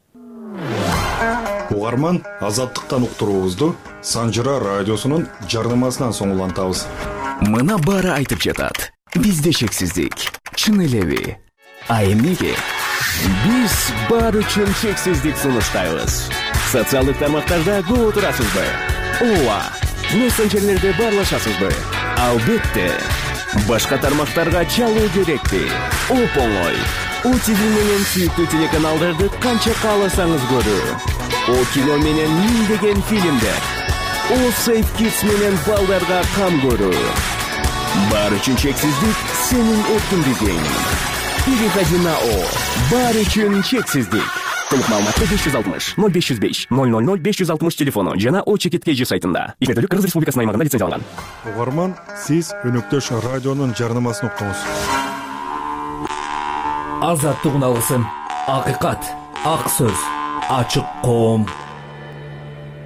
Угарман, Азаттыктан уктуруубузду Санжыра радиосунун жарнамасынан соңулантабыз. Мына баары айтып жатат. Бизде шексиздик. Чын элеби? А эмнеге? Биз баары үчүн шексиздик сунуштайбыз. Социалдык тармактарда көп отурасызбы? Ооба. Мессенджерлерде баарлашасызбы? Албетте. Башка тармактарга чалуу керекпи? Оп-оңой. ОТВ менен сүйүктүү телеканалдарды канча кааласаңыз көрүү. О кино менен миңдеген фильмдер. О Safe Kids менен балдарга кам көрүү. Баары үчүн чексиздик сенин эркиндигиң. Переходи на О. Баары үчүн чексиздик. Толук маалыматты 560 0505 000 560 телефону жана ОЧКТКЖ сайтында. Ишмердүүлүк Кыргыз Республикасынын аймагында лицензияланган. Угарман, сиз өнөктөш радионун жарнамасын уктуңуз. Азаттык уналысын. Акыйкат, ак сөз, ачык коом.